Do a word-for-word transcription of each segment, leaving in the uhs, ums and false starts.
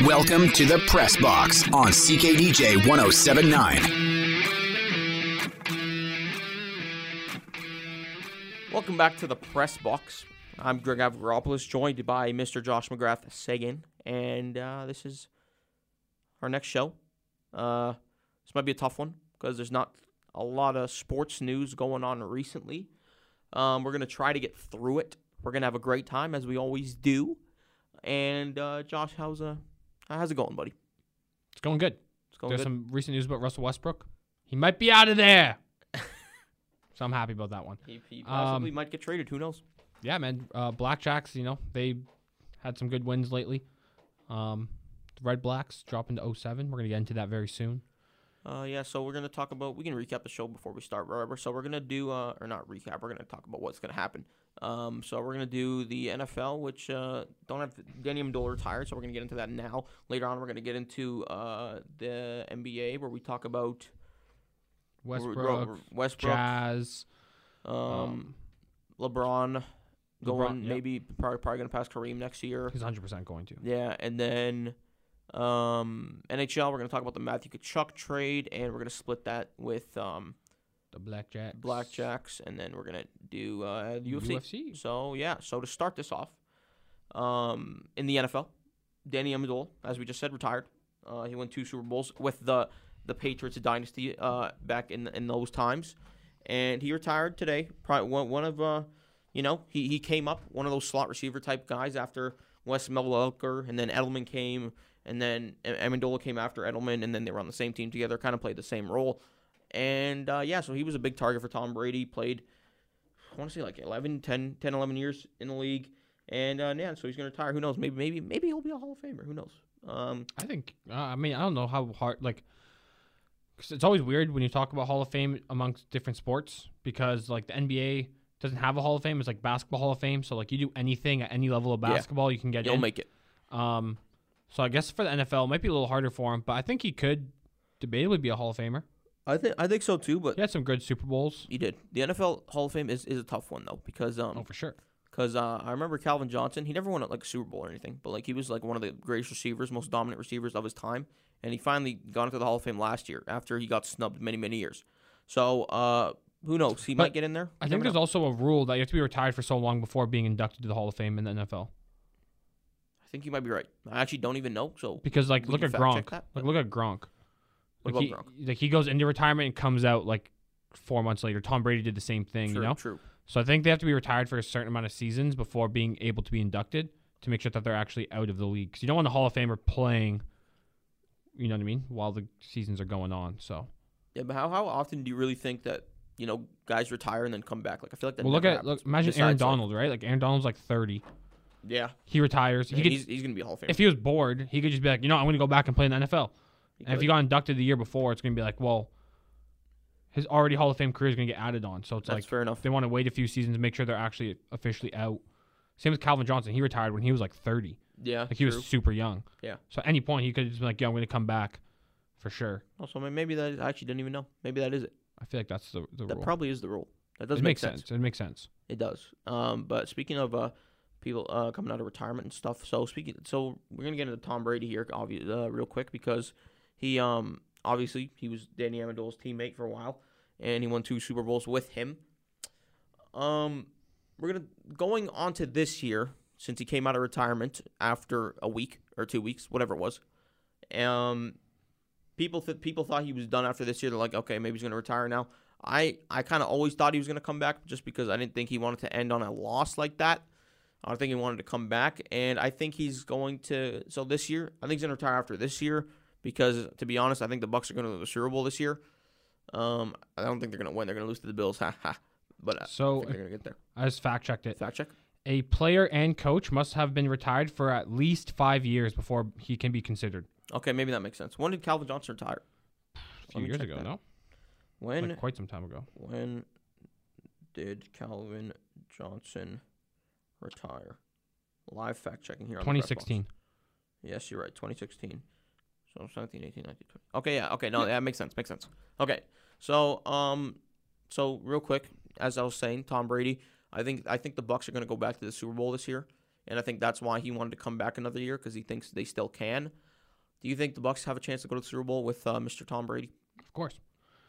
Welcome to the Press Box on C K D J one oh seven point nine. Welcome back to the Press Box. I'm Greg Avgaropoulos, joined by Mister Josh McGrath Sagan, and uh, this is our next show. Uh, this might be a tough one because there's not a lot of sports news going on recently. Um, we're going to try to get through it. We're going to have a great time, as we always do. And, uh, Josh, how's, uh, how's it going, buddy? It's going good. It's going There's good. some recent news about Russell Westbrook. He might be out of there. So I'm happy about that one. He, he possibly Um, might get traded. Who knows? Yeah, man. Uh, Blackjacks, you know, they had some good wins lately. Um, the Red Blacks dropping to oh seven. We're going to get into that very soon. Uh, yeah, so we're going to talk about, we can recap the show before we start, whatever. So we're going to do, uh, or not recap, we're going to talk about what's going to happen. Um, so we're going to do the N F L, which uh, don't have, Danny Amendola retired, so we're going to get into that now. Later on, we're going to get into uh, the N B A, where we talk about Westbrook, R- R- Westbrook Jazz. um, um, LeBron going, LeBron, yep. maybe probably, probably going to pass Kareem next year. He's one hundred percent going to. Yeah, and then um, N H L, we're going to talk about the Matthew Tkachuk trade, and we're going to split that with um, The Blackjacks. Blackjacks, and then we're going to do uh, the U F C. U F C. So, yeah, so to start this off, um, in the N F L, Danny Amendola, as we just said, retired. Uh, he won two Super Bowls with the, the Patriots dynasty uh, back in in those times. And he retired today. Probably one, one of, uh, you know, he, he came up, one of those slot receiver type guys after Wes Welker, and then Edelman came, and then Amendola came after Edelman, and then they were on the same team together, kind of played the same role. And, uh, yeah, so he was a big target for Tom Brady, played, I want to say like eleven, ten, ten, eleven years in the league. And, uh, yeah, so he's going to retire. Who knows? Maybe maybe, maybe he'll be a Hall of Famer. Who knows? Um, I think, uh, I mean, I don't know how hard, like, cause it's always weird when you talk about Hall of Fame amongst different sports because, like, the N B A doesn't have a Hall of Fame. It's like Basketball Hall of Fame. So, like, you do anything at any level of Yeah. basketball, you can get You'll in. make it. Um, so I guess for the N F L, it might be a little harder for him, but I think he could debatably be a Hall of Famer. I think I think so, too, but He had some good Super Bowls. he did. The N F L Hall of Fame is, is a tough one, though, because um, Oh, for sure. Because uh, I remember Calvin Johnson. He never won like a Super Bowl or anything, but like he was like one of the greatest receivers, most dominant receivers of his time. And he finally got into the Hall of Fame last year after he got snubbed many, many years. So uh, who knows? He But might get in there. I You think never there's know. also a rule that you have to be retired for so long before being inducted to the Hall of Fame in the N F L. I think you might be right. I actually don't even know. So Because, like, we look can at fact Gronk. check that, Like, but- look at Gronk. What Like about he, Gronk? like he goes into retirement and comes out like four months later. Tom Brady did the same thing, True, you know. true. So I think they have to be retired for a certain amount of seasons before being able to be inducted to make sure that they're actually out of the league. Because you don't want the Hall of Famer playing, you know what I mean, while the seasons are going on. So Yeah, but how how often do you really think that you know guys retire and then come back? Like I feel like that. well, look never at happens. look. Imagine Aaron Besides, like- Donald, right? Like Aaron Donald's like thirty. yeah, He retires. He yeah, could, he's he's gonna be a Hall of Famer. if he was bored, he could just be like, you know, I'm going to go back and play in the N F L. He And if could. he got inducted the year before, it's going to be like, well, his already Hall of Fame career is going to get added on. So it's That's like fair enough. they want to wait a few seasons to make sure they're actually officially out. Same with Calvin Johnson. He retired when he was like thirty. Yeah, Like he true. was super young. Yeah. So at any point he could just be like, "Yo, I'm going to come back for sure." Also, maybe that I actually didn't even know. Maybe that is it. I feel like that's the the That rule. probably is the rule. That does it make makes sense. It makes sense. It does. Um, but speaking of uh, people uh, coming out of retirement and stuff, so speaking, so we're gonna get into Tom Brady here, obviously, uh, real quick because he um obviously he was Danny Amendola's teammate for a while, and he won two Super Bowls with him. Um, we're gonna going on to this year since he came out of retirement after a week or two weeks, whatever it was. Um, people th- people thought he was done after this year. They're like, okay, maybe he's gonna retire now. I, I kind of always thought he was going to come back just because I didn't think he wanted to end on a loss like that. I don't think he wanted to come back, and I think he's going to – so this year, I think he's going to retire after this year because, to be honest, I think the Bucs are going to win the Super Bowl this year. Um, I don't think they're going to win. They're going to lose to the Bills. Ha, ha. But uh, So I think they're going to get there. I just fact checked it. Fact check. A player and coach must have been retired for at least five years before he can be considered. Okay, maybe that makes sense. When did Calvin Johnson retire? A few years ago, no? When Like quite some time ago. When did Calvin Johnson retire? Live fact checking here on the twenty Press Box. sixteen. Yes, you're right. twenty sixteen. So seventeen, eighteen, nineteen, twenty. Okay, yeah. Okay, no, that makes sense. Makes sense. Okay. So, um so real quick, as I was saying, Tom Brady, I think I think the Bucs are going to go back to the Super Bowl this year, and I think that's why he wanted to come back another year because he thinks they still can. Do you think the Bucs have a chance to go to the Super Bowl with uh, Mister Tom Brady? Of course.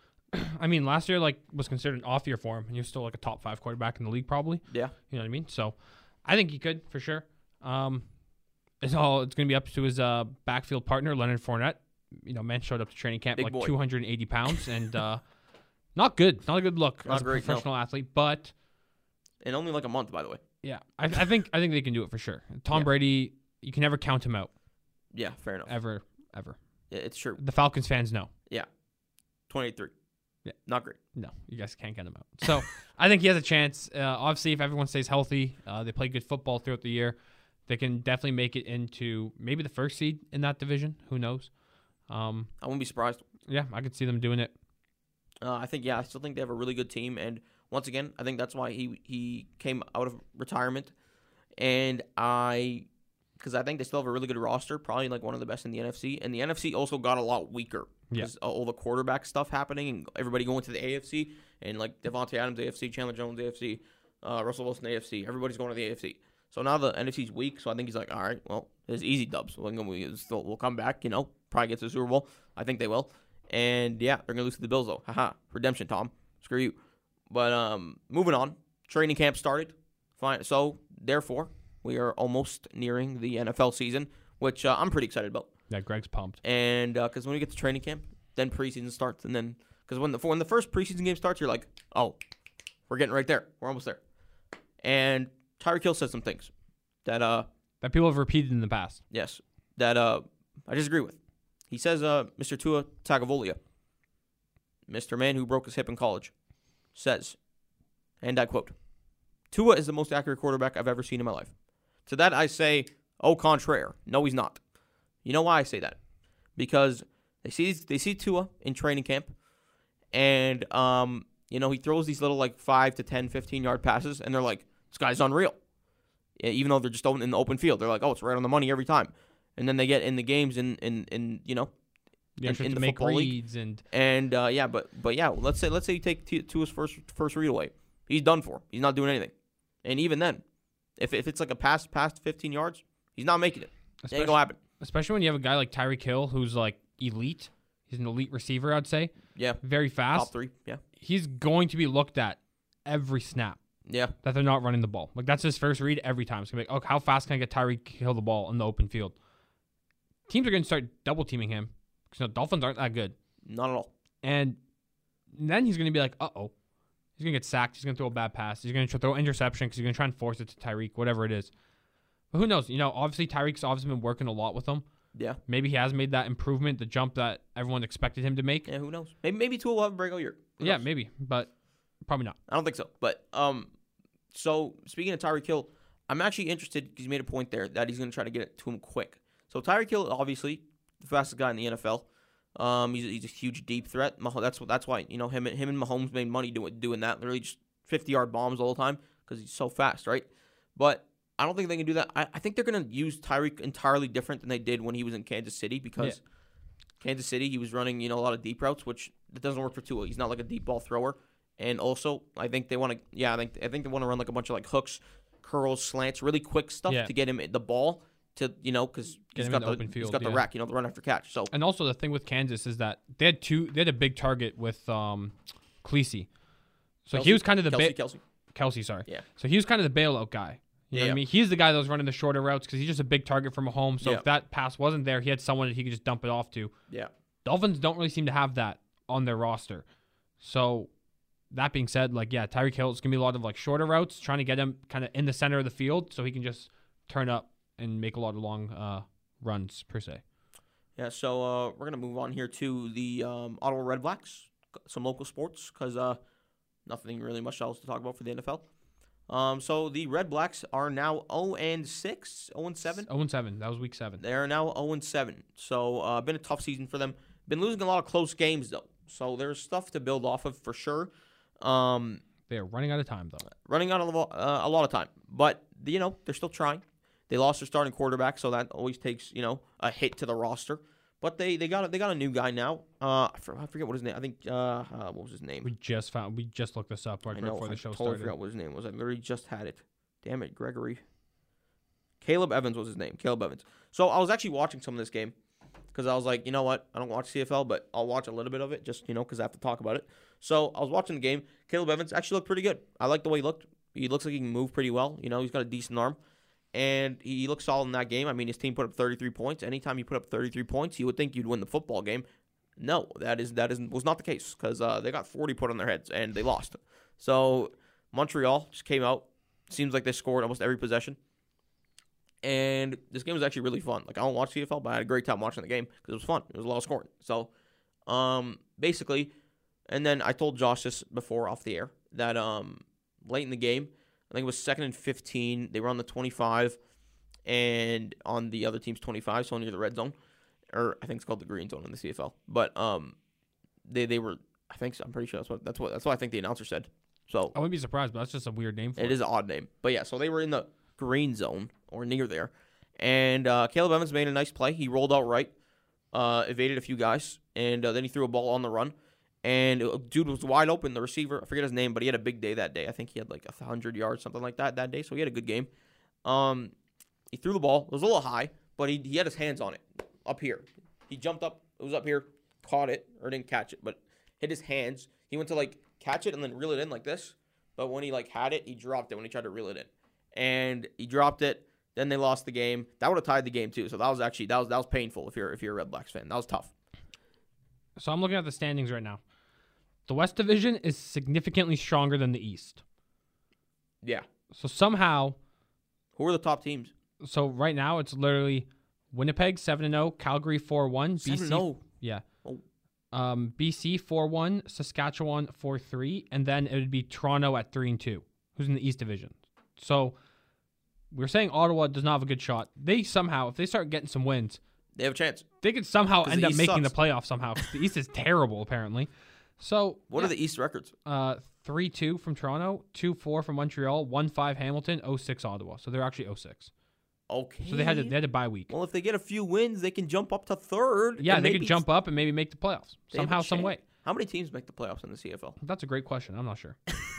I mean, last year like was considered an off year for him, and he was still like a top five quarterback in the league, probably. Yeah. You know what I mean? So, I think he could for sure. Um, it's all it's going to be up to his uh, backfield partner, Leonard Fournette. You know, man showed up to training camp Big like boy. two hundred eighty pounds, and uh, not good, not a good look Not as a great, no. professional athlete. But In only like a month, by the way. yeah, I, I think I think they can do it for sure. Tom Yeah. Brady, you can never count him out, Yeah, fair enough. ever, ever. Yeah, it's true. The Falcons fans know. twenty-eight three. Yeah. Not great. No, you guys can't get him out. So I think he has a chance. Uh, obviously, if everyone stays healthy, uh, they play good football throughout the year, they can definitely make it into maybe the first seed in that division. Who knows? Um, I wouldn't be surprised. yeah, I could see them doing it. Uh, I think, yeah, I still think they have a really good team. And once again, I think that's why he, he came out of retirement. And I, because I think they still have a really good roster, probably like one of the best in the N F C. And the N F C also got a lot weaker. Yeah. Because all the quarterback stuff happening and everybody going to the A F C. And like Devontae Adams, A F C, Chandler Jones, A F C, uh, Russell Wilson, A F C. Everybody's going to the A F C. So now the N F C's weak. So I think he's like, all right, well, it's easy dubs. We'll, we'll, still, we'll come back, you know, probably get to the Super Bowl. I think they will. And yeah, they're going to lose to the Bills, though. Haha. Redemption, Tom. Screw you. But um, moving on. Training camp started. Fine. So, therefore, we are almost nearing the N F L season, which uh, I'm pretty excited about. Yeah, Greg's pumped. And because uh, when we get to training camp, then preseason starts. And then, because when the, when the first preseason game starts, you're like, oh, we're getting right there. We're almost there. And Tyreek Hill said some things that, uh, That people have repeated in the past. yes, that uh, I disagree with. He says, uh, Mister Tua Tagovailoa, Mister Man who broke his hip in college, says, and I quote, Tua is the most accurate quarterback I've ever seen in my life. To that I say, au contraire. No, he's not. You know why I say that? Because they see they see Tua in training camp, and um, you know, he throws these little like five to ten, fifteen-yard passes, and they're like, this guy's unreal. Yeah, even though they're just in the open field. They're like, oh, it's right on the money every time. And then they get in the games in, in, in you know, Yeah, in, to in the make football league. reads and And uh, yeah, but but yeah, let's say let's say you take T- Tua's first first read away. He's done for. He's not doing anything. And even then, if if it's like a pass past fifteen yards, he's not making it. It ain't especially, gonna happen. especially when you have a guy like Tyreek Hill who's like elite. He's an elite receiver, I'd say. Yeah, Very fast. top three. Yeah, He's going to be looked at every snap yeah, that they're not running the ball. Like that's his first read every time. It's gonna be like, oh, how fast can I get Tyreek Hill the ball in the open field? Teams are gonna start double teaming him because you know, Dolphins aren't that good. not at all. And then he's gonna be like, uh oh, he's gonna get sacked. He's gonna throw a bad pass. He's gonna throw interception because he's gonna try and force it to Tyreek, whatever it is. But who knows? You know, obviously Tyreek's obviously been working a lot with him. Yeah, Maybe he has made that improvement, the jump that everyone expected him to make. yeah. Who knows? Maybe maybe Tua will have a breakout year. Who Yeah, knows? maybe, but probably not. I don't think so. But um, so speaking of Tyreek Hill, I'm actually interested because you made a point there that he's gonna try to get it to him quick. So Tyreek Hill, obviously the fastest guy in the N F L. Um, he's a, he's a huge deep threat. Mah- That's what that's why you know him and him and Mahomes made money doing doing that. Literally just fifty yard bombs all the time because he's so fast, right? But I don't think they can do that. I, I think they're gonna use Tyreek entirely different than they did when he was in Kansas City because Kansas City he was running you know a lot of deep routes, which that doesn't work for Tua. He's not like a deep ball thrower. And also, I think they want to yeah, I think I think they want to run like a bunch of like hooks, curls, slants, really quick stuff Yeah. to get him the ball. To you know, because Get he's him got in the the open he's field, got the yeah. rack, you know, the run after catch. So And also the thing with Kansas is that they had two. They had a big target with um, Cleese. So Kelsey- he was kind of the Kelsey, ba- Kelsey. Kelsey, sorry. Yeah. So he was kind of the bailout guy. You know Yeah. what I mean? He's the guy that was running the shorter routes because he's just a big target for Mahomes. So Yeah. if that pass wasn't there, he had someone that he could just dump it off to. Yeah. Dolphins don't really seem to have that on their roster. So that being said, like yeah, Tyreek Hill is gonna be a lot of like shorter routes, trying to get him kind of in the center of the field so he can just turn up and make a lot of long uh, runs per se. Yeah, so uh, we're gonna move on here to the um, Ottawa Red Blacks, some local sports, because uh, nothing really much else to talk about for the N F L. Um, so the Red Blacks are now zero and six, zero and seven. zero and seven. That was week seven. They are now zero and seven. So uh, been a tough season for them. Been losing a lot of close games though. So there's stuff to build off of for sure. Um, They are running out of time though. running out of uh, a lot of time, but you know they're still trying. They lost their starting quarterback, so that always takes you know a hit to the roster. But they they got a, they got a new guy now. Uh, I for- I forget what his name. I think uh, uh what was his name? We just found. We just looked this up right I know. before I the show totally started. forgot what his name was. I literally just had it. Damn it, Gregory. Caleb Evans was his name. Caleb Evans. So I was actually watching some of this game, because I was like, you know what? I don't watch C F L, but I'll watch a little bit of it just, you know, because I have to talk about it. So I was watching the game. Caleb Evans actually looked pretty good. I like the way he looked. He looks like he can move pretty well. You know, he's got a decent arm. And he looked solid in that game. I mean, his team put up thirty-three points. Anytime you put up thirty-three points, you would think you'd win the football game. No, that is that is was not the case because uh, they got forty put on their heads and they lost. So Montreal just came out. Seems like they scored almost every possession. And this game was actually really fun. Like, I don't watch C F L, but I had a great time watching the game because it was fun. It was a lot of scoring. So, um, basically, and then I told Josh this before off the air that um, late in the game, I think it was second and fifteen. They were on the twenty-five and on the other team's twenty-five, so near the red zone. Or I think it's called the green zone in the C F L. But um, they they were, I think so. I'm pretty sure that's what that's what that's what I think the announcer said. So I wouldn't be surprised, but that's just a weird name for it. It is an odd name. But yeah, so they were in the green zone or near there. And uh, Caleb Evans made a nice play. He rolled out right, uh, evaded a few guys, and uh, then he threw a ball on the run. And uh, dude was wide open, the receiver. I forget his name, but he had a big day that day. I think he had like one hundred yards, something like that that day. So he had a good game. Um, he threw the ball. It was a little high, but he, he had his hands on it up here. He jumped up. It was up here, caught it, or didn't catch it, but hit his hands. He went to like catch it and then reel it in like this. But when he like had it, he dropped it when he tried to reel it in. And he dropped it. Then they lost the game. That would have tied the game too. So that was actually that was that was painful if you're if you're a Red Blacks fan. That was tough. So I'm looking at the standings right now. The West Division is significantly stronger than the East. Yeah. So somehow, who are the top teams? So right now it's literally Winnipeg seven and zero, Calgary four one, seven and zero. Yeah. Oh. Um, B C four one, Saskatchewan four three, and then it would be Toronto at three and two, who's in the East Division. So we're saying Ottawa does not have a good shot. They somehow, if they start getting some wins, they have a chance. They could somehow end up East making sucks. the playoffs somehow. The East is terrible, apparently. So what yeah. are the East records? Uh, three two from Toronto, two four from Montreal, one five Hamilton, oh six Ottawa. So they're actually oh six. Okay. So they had to, they had a bye week. Well, if they get a few wins, they can jump up to third. Yeah, and they maybe could jump up and maybe make the playoffs they have a somehow, some chance. way. How many teams make the playoffs in the C F L? That's a great question. I'm not sure.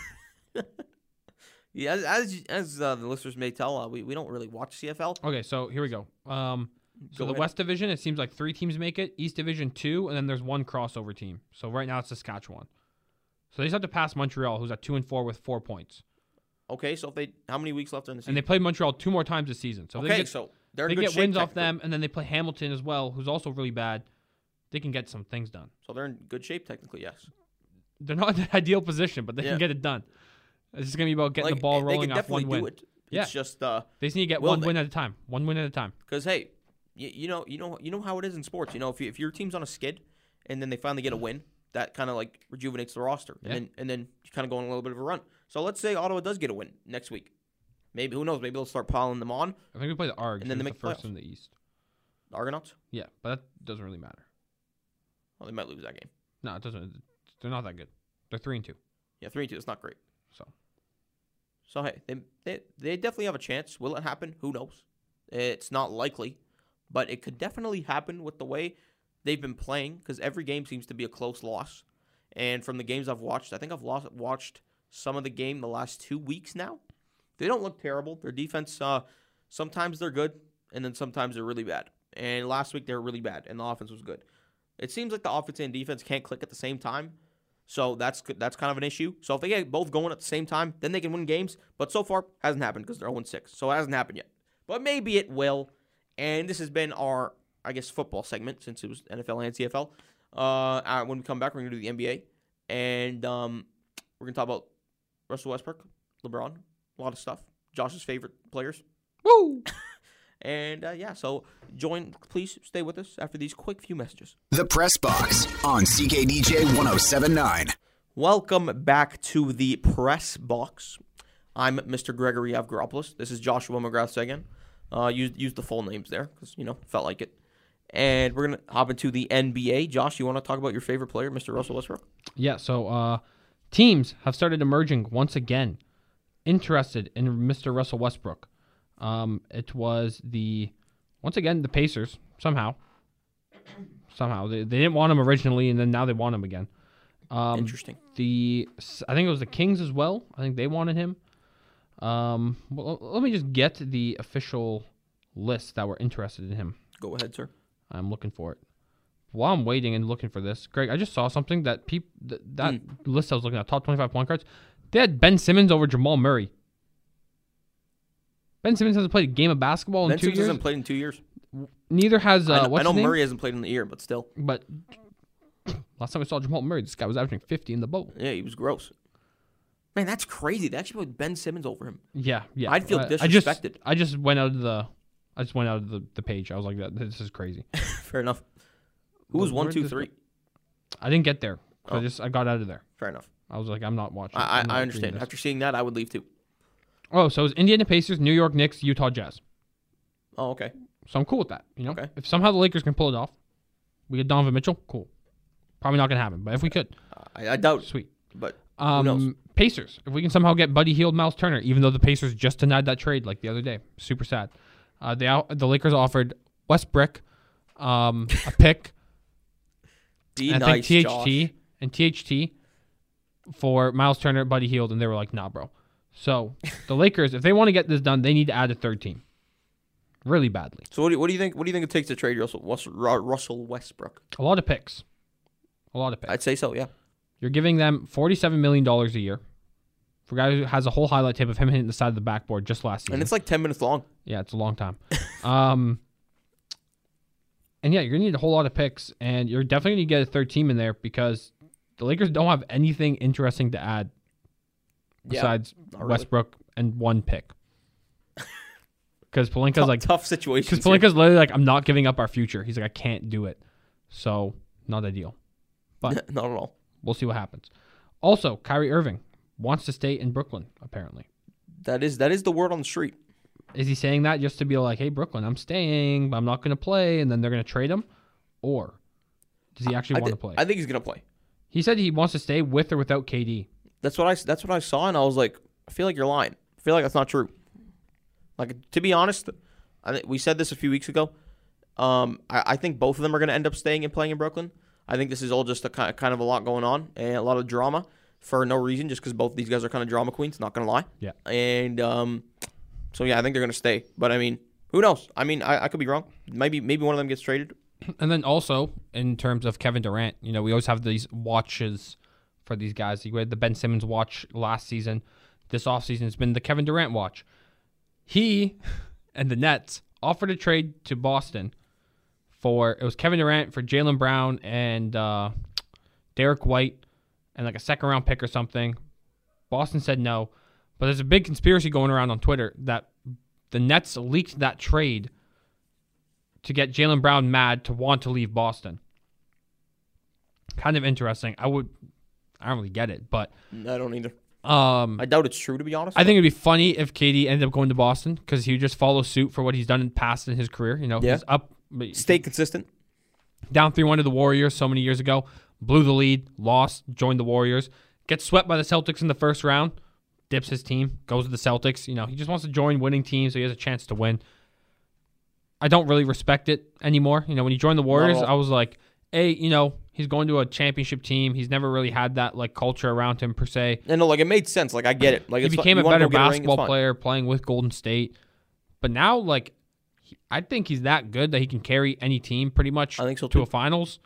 Yeah, as as, as uh, the listeners may tell, uh, we, we don't really watch C F L. Okay, so here we go. Um, so Go the ahead. West Division, it seems like three teams make it. East Division two, and then there's one crossover team. So right now it's Saskatchewan. So they just have to pass Montreal, who's at two and four with four points. Okay, so if they how many weeks left in the season? And they play Montreal two more times this season. So okay, they get, so they're in they good get shape wins off technically. them, and then they play Hamilton as well, who's also really bad. They can get some things done. So they're in good shape technically, yes. They're not in the ideal position, but they Yeah. can get it done. It's just gonna be about getting Like, the ball they rolling could off definitely one do win. it. Yeah. It's just uh, They just need to get Will one they? win at a time. One win at a time. because hey, you, you know, you know, you know how it is in sports. You know, if you, if your team's on a skid, and then they finally get a win, that kind of like rejuvenates the roster, Yeah. and then and then you kind of go on a little bit of a run. So let's say Ottawa does get a win next week. Maybe who knows? Maybe they'll start piling them on. I think we play the Args, And then they who's make the first playoffs. in the East. The Argonauts. Yeah, but that doesn't really matter. Well, they might lose that game. No, it doesn't. They're not that good. They're three and two. Yeah, three and two. It's not great. So So hey, they they they definitely have a chance. Will it happen? Who knows? It's not likely, but it could definitely happen with the way they've been playing. Because every game seems to be a close loss. And from the games I've watched, I think I've lost, watched some of the game the last two weeks now. They don't look terrible. Their defense, uh, sometimes they're good, and then sometimes they're really bad. And last week they were really bad, and the offense was good. It seems like the offense and defense can't click at the same time. So that's that's kind of an issue. So if they get both going at the same time, then they can win games. But so far, hasn't happened because they're oh and six. So it hasn't happened yet. But maybe it will. And this has been our, I guess, football segment since it was N F L and C F L. Uh, uh, when we come back, we're going to do the N B A. And um, we're going to talk about Russell Westbrook, LeBron, a lot of stuff. Josh's favorite players. woo. And uh, yeah, so join, please stay with us after these quick few messages. The Press Box on C K D J one oh seven point nine. Welcome back to the Press Box. I'm Mister Gregory Avgeropoulos. This is Joshua McGrath again. Uh, use, use the full names there because, you know, felt like it. And we're going to hop into the N B A. Josh, you want to talk about your favorite player, Mister Russell Westbrook? Yeah. So uh, teams have started emerging once again, interested in Mister Russell Westbrook. Um, it was the once again the Pacers somehow. Somehow they, they didn't want him originally, and then now they want him again. Um, Interesting. The I think it was the Kings as well. I think they wanted him. Um, well, let me just get the official list that were interested in him. Go ahead, sir. I'm looking for it. While I'm waiting and looking for this, Greg, I just saw something that people th- that Mm. list I was looking at, top twenty-five point guards, they had Ben Simmons over Jamal Murray. Ben Simmons hasn't played a game of basketball in Ben two Simmons years. hasn't played in two years. Neither has uh, I know, what's I know his name? Murray hasn't played in the year, but still. But last time I saw Jamal Murray, this guy was averaging fifty in the boat. Yeah, he was gross. Man, that's crazy. They actually put Ben Simmons over him. Yeah, yeah. I'd feel Uh, disrespected. I just, I just went out of the, I just went out of the, the page. I was like, that this is crazy. Fair enough. Who was Where one, did two, this three? go? I didn't get there. So Oh. I just I got out of there. Fair enough. I was like, I'm not watching. I, I, I'm not I reading understand. this. After seeing that, I would leave too. Oh, so it was Indiana Pacers, New York Knicks, Utah Jazz. Oh, okay. So I'm cool with that. You know, Okay. if somehow the Lakers can pull it off, we get Donovan Mitchell. Cool. Probably not gonna happen, but if we could, I, I doubt, sweet. but Um, knows? Pacers. If we can somehow get Buddy Hield, Miles Turner, even though the Pacers just denied that trade like the other day, super sad. Uh, they out, the Lakers offered Westbrook, um, a pick, D and I nice, think Josh. T H T and T H T for Miles Turner, Buddy Hield, and they were like, nah, bro. So the Lakers, if they want to get this done, they need to add a third team, really badly. So what do, you, what do you think? What do you think it takes to trade Russell Russell, Russell Westbrook? A lot of picks, a lot of picks. I'd say so. Yeah. You're giving them forty-seven million dollars a year for a guy who has a whole highlight tape of him hitting the side of the backboard just last season. And it's like ten minutes long. Yeah, it's a long time. um, and yeah, you're going to need a whole lot of picks, and you're definitely going to get a third team in there because the Lakers don't have anything interesting to add Yeah, besides not really. Westbrook and one pick. Because Pelinka's Tough, like, tough situation. because Pelinka's literally like, I'm not giving up our future. He's like, I can't do it. So, not ideal. But Not at all. we'll see what happens. Also, Kyrie Irving wants to stay in Brooklyn, apparently. That is that is the word on the street. Is he saying that just to be like, hey, Brooklyn, I'm staying, but I'm not going to play, and then they're going to trade him? Or does he actually I, want thi- to play? I think he's gonna play. He said he wants to stay with or without K D. That's what I that's what I saw, and I was like, I feel like you're lying. I feel like that's not true. Like, to be honest, I think we said this a few weeks ago. Um, I, I think both of them are going to end up staying and playing in Brooklyn. I think this is all just a kind kind of a lot going on and a lot of drama for no reason, just because both these guys are kind of drama queens. Not gonna lie. Yeah. And um, so yeah, I think they're going to stay. But I mean, who knows? I mean, I, I could be wrong. Maybe maybe one of them gets traded. And then also, in terms of Kevin Durant, you know, we always have these watches for these guys. We had the Ben Simmons watch last season. This offseason has been the Kevin Durant watch. He and the Nets offered a trade to Boston for, it was Kevin Durant for Jaylen Brown and uh, Derek White and like a second round pick or something. Boston said no. But there's a big conspiracy going around on Twitter that the Nets leaked that trade to get Jaylen Brown mad to want to leave Boston. Kind of interesting. I would, I don't really get it, but I don't either. um, I doubt it's true, to be honest. I think it'd be funny if K D ended up going to Boston because he would just follow suit for what he's done in the past in his career. You know, Yeah. he's up, Stay consistent. down three one to the Warriors so many years ago, blew the lead, lost, joined the Warriors, gets swept by the Celtics in the first round, dips his team, goes to the Celtics. You know, he just wants to join winning teams so he has a chance to win. I don't really respect it anymore. You know, when he joined the Warriors, all. I was like, hey, you know, he's going to a championship team. He's never really had that like culture around him per se. And no, like it made sense. Like I get it. Like He it's fi- became you a wanna better go get a ring, it's basketball fine. player playing with Golden State. But now, like, he, I think he's that good that he can carry any team pretty much I think so to too. a finals.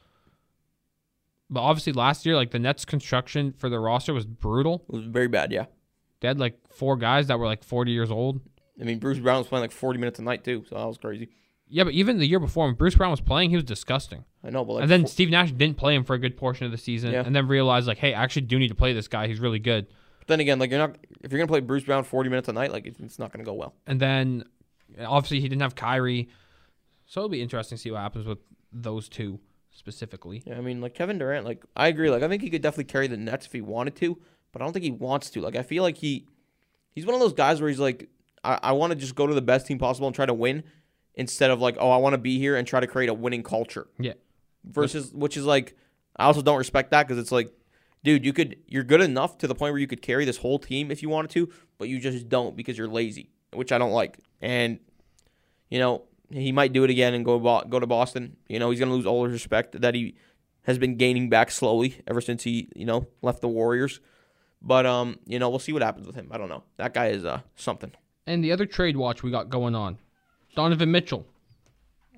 But obviously last year, like the Nets construction for the roster was brutal. It was very bad. Yeah. They had like four guys that were like forty years old. I mean, Bruce Brown was playing like forty minutes a night too, so that was crazy. Yeah, but even the year before when Bruce Brown was playing, he was disgusting. I know, but like and then four- Steve Nash didn't play him for a good portion of the season, Yeah. and then realized like, hey, I actually do need to play this guy. He's really good. But then again, like you're not if you're gonna play Bruce Brown forty minutes a night, like it's, it's not gonna go well. And then obviously he didn't have Kyrie, so it'll be interesting to see what happens with those two specifically. Yeah, I mean, like Kevin Durant, like I agree. Like I think he could definitely carry the Nets if he wanted to, but I don't think he wants to. Like I feel like he he's one of those guys where he's like, I, I want to just go to the best team possible and try to win, instead of like, oh, I want to be here and try to create a winning culture. Yeah. Versus, which is like, I also don't respect that because it's like, dude, you could, you're good enough to the point where you could carry this whole team if you wanted to, but you just don't because you're lazy, which I don't like. And, you know, he might do it again and go bo- go to Boston. You know, he's gonna lose all his respect that he has been gaining back slowly ever since he, you know, left the Warriors. But um, you know, we'll see what happens with him. I don't know. That guy is uh something. And the other trade watch we got going on, Donovan Mitchell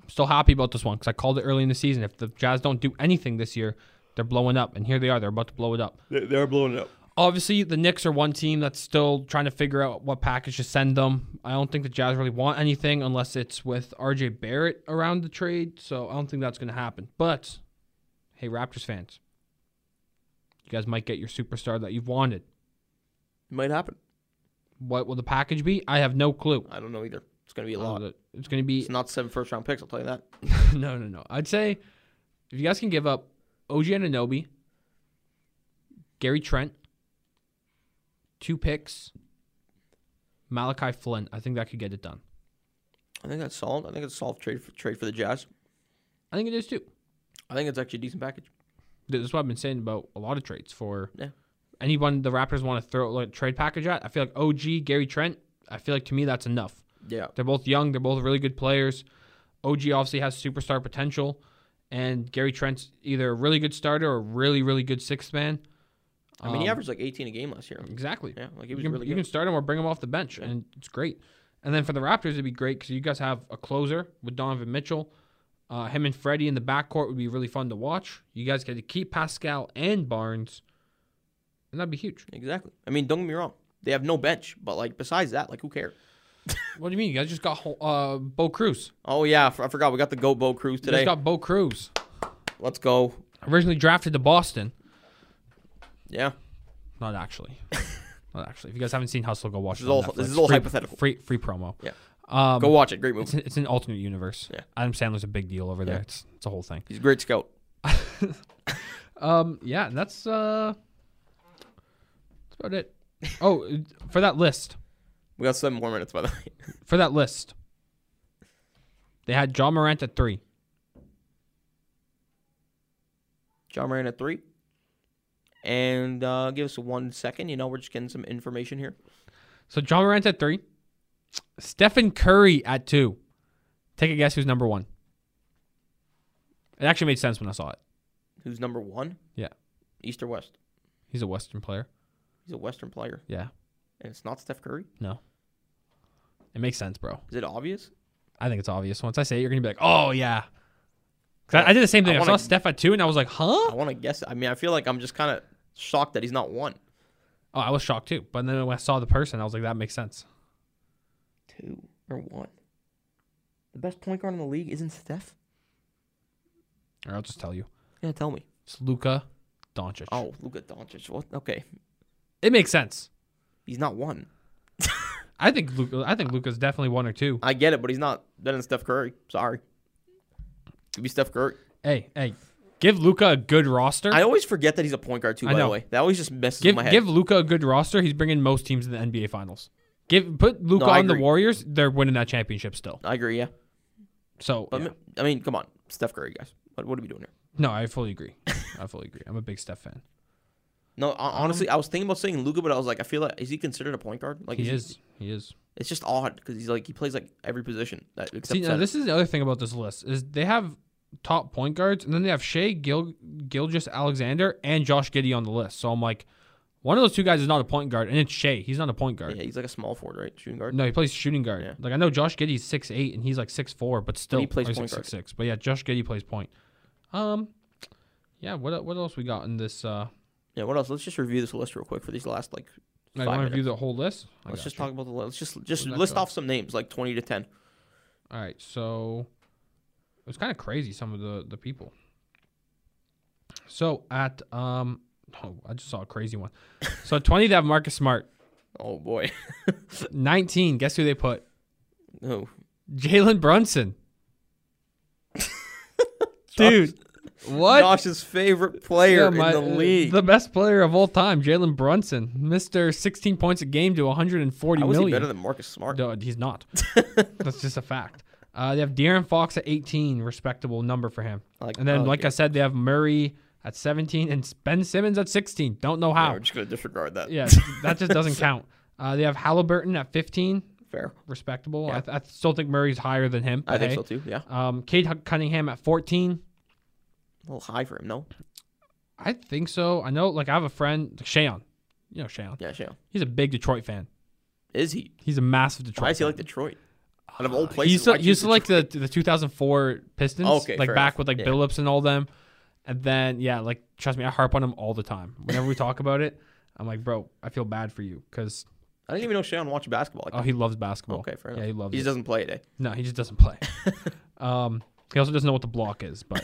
Still happy about this one because I called it early in the season. If the Jazz don't do anything this year, they're blowing up. And here they are. They're about to blow it up. They're blowing it up. Obviously, the Knicks are one team that's still trying to figure out what package to send them. I don't think the Jazz really want anything unless it's with R J Barrett around the trade. So I don't think that's going to happen. But, hey, Raptors fans, you guys might get your superstar that you've wanted. It might happen. What will the package be? I have no clue. I don't know either. It's going to be a Uh, lot. It's going to be... It's not seven first-round picks, I'll tell you that. no, no, no. I'd say if you guys can give up O G Anunoby, Gary Trent, two picks, Malachi Flynn, I think that could get it done. I think that's solid. I think it's a solid trade for, trade for the Jazz. I think it is too. I think it's actually a decent package. This is what I've been saying about a lot of trades for Yeah. anyone the Raptors want to throw like trade package at. I feel like O G, Gary Trent, I feel like to me that's enough. Yeah. They're both young. They're both really good players. O G obviously has superstar potential, and Gary Trent's either a really good starter or a really, really good sixth man. I mean, he Um, averaged like eighteen a game last year. Exactly. Yeah, like he You was can, really you good. can start him or bring him off the bench, Yeah. and it's great. And then for the Raptors, it'd be great because you guys have a closer with Donovan Mitchell. Uh, him and Freddie in the backcourt would be really fun to watch. You guys get to keep Pascal and Barnes, and that'd be huge. Exactly. I mean, don't get me wrong. They have no bench, but like besides that, like who cares? What do you mean? You guys just got uh, Bo Cruz. Oh yeah, I f- I forgot we got the Go Bo Cruz You today. just got Bo Cruz. Let's go. Originally drafted to Boston. Yeah. Not actually. Not actually. If you guys haven't seen Hustle, go watch This it. is on all- Netflix. this is all free, hypothetical. Free free promo. Yeah. Um, Go watch it. Great movie. It's, it's an alternate universe. Yeah. Adam Sandler's a big deal over there. Yeah. It's it's a whole thing. He's a great scout. Um, yeah, and that's uh, that's about it. Oh, for that list, We got seven more minutes, by the way. for that list, they had John Morant at three. John Moran at three. And uh, give us one second. You know, we're just getting some information here. So John Morant at three, Stephen Curry at two. Take a guess who's number one. It actually made sense when I saw it. Who's number one? Yeah. East or West? He's a Western player. He's a Western player. Yeah. And it's not Steph Curry? No. It makes sense, bro. Is it obvious? I think it's obvious. Once I say it, you're gonna be like, "Oh yeah." 'Cause I, I did the same thing. I I, wanna- saw Steph at two, and I was like, "Huh?" I want to guess. I mean, I feel like I'm just kind of shocked that he's not one. Oh, I was shocked too. But then when I saw the person, I was like, "That makes sense." Two or one. The best point guard in the league isn't Steph? Or I'll just tell you, Yeah, tell me. it's Luka Doncic. Oh, Luka Doncic. What? Okay. It makes sense. He's not one. I think Luka. I think Luka's definitely one or two. I get it, but he's not better than Steph Curry. Sorry. Could be Steph Curry. Hey, hey, give Luka a good roster. I always forget that he's a point guard, too, I by know. the way. That always just messes give with my head. give Luka a good roster. He's bringing most teams to the N B A Finals. Give put Luka No, I on the agree. Warriors. They're winning that championship still. I agree, yeah. So But yeah. I mean, come on. Steph Curry, guys. What, what are we doing here? no, I fully agree. I fully agree. I'm a big Steph fan. No, hon- honestly, I was thinking about saying Luka, but I was like, I feel like, is he considered a point guard? Like, He is is. He is. It's just odd because he's like, he plays like every position that, except See, now, center. this is the other thing about this list is they have top point guards, and then they have Shea Gil Gilgeous Alexander and Josh Giddey on the list. So I'm like, one of those two guys is not a point guard, and it's Shea. He's not a point guard. Yeah, he's like a small forward, right? Shooting guard. No, he plays shooting guard. Yeah. Like I know Josh Giddey's six eight and he's like six four, but still he plays or he's point like guard. six six. But yeah, Josh Giddey plays point. Um, yeah. What what else we got in this? Uh, Yeah, what else? Let's just review this list real quick for these last like I five want to minutes. review the whole list. I Let's got just you. talk about the list. Let's just just Where'd that list go? off some names, like twenty to ten. All right, so it was kind of crazy some of the the people. So at um, oh, I just saw a crazy one. So at twenty they have Marcus Smart. Oh boy. nineteen, guess who they put? Oh. Jalen Brunson. Dude, what? Josh's favorite player Yeah, my- in the league. The best player of all time, Jalen Brunson. Mister sixteen points a game to one hundred forty How is million. he better than Marcus Smart? No, he's not. That's just a fact. Uh, they have De'Aaron Fox at eighteen, respectable number for him. I like- And then, I like like I it. said, they have Murray at seventeen and Ben Simmons at sixteen. Don't know Yeah, how. we're just gonna disregard that. Yeah, that just doesn't count. Uh, they have Halliburton at fifteen, Fair. respectable. Yeah. I, th- I still think Murray's higher than him. I but think hey. so too. Yeah. Um, Cade Cunningham at fourteen. A little high for him, no? I think so. I know, like, I have a friend, Shayon. You know Shayon. Yeah, sure. He's a big Detroit fan. Is he? He's a massive Detroit Why does he fan. like Detroit? Out of all He places, used to, why'd he you used to choose like the Detroit? the two thousand four Pistons, Okay, like fair back enough. with like Yeah. Billups and all them. And then yeah, like trust me, I harp on him all the time. Whenever we talk about it, I'm like, bro, I feel bad for you because I didn't even know Sean watched basketball. Like oh, he loves basketball. Okay, fair enough. Yeah, he loves He it. just doesn't play it. Eh? No, he just doesn't play. um, he also doesn't know what the block is, but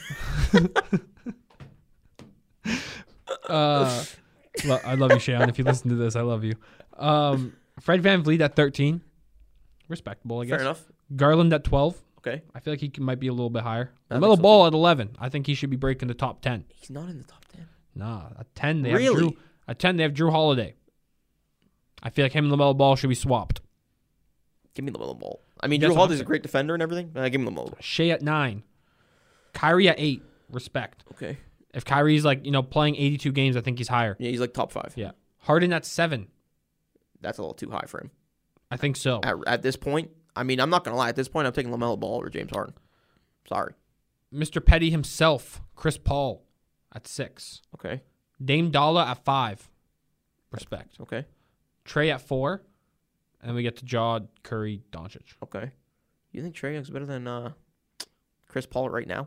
uh, lo- I love you, Shayon. If you listen to this, I love you. Um, Fred VanVleet at thirteen, respectable, I guess. Fair enough. Garland at twelve. Okay. I feel like he can, might be a little bit higher. I think LaMelo so, Ball at eleven. I think he should be breaking the top ten. He's not in the top ten. Nah, at ten they have Really? Drew. At ten they have Drew Holiday. I feel like him and LaMelo Ball should be swapped. Give me LaMelo Ball. I mean, That's Drew what I'm Holiday's a saying. great defender and everything. But I give him LaMelo Ball. Shea at nine. Kyrie at eight. Respect. Okay. If Kyrie's like you know playing eighty-two games, I think he's higher. Yeah, he's like top five. Yeah. Harden at seven. That's a little too high for him. I think so. At, at this point, I mean, I'm not gonna lie. At this point, I'm taking LaMelo Ball over James Harden. Sorry. Mister Petty himself, Chris Paul, at six. Okay. Dame Dalla at five. Respect. Okay. Trey at four. And we get to Jaw, Curry, Doncic. Okay. You think Trae Young's better than uh, Chris Paul right now?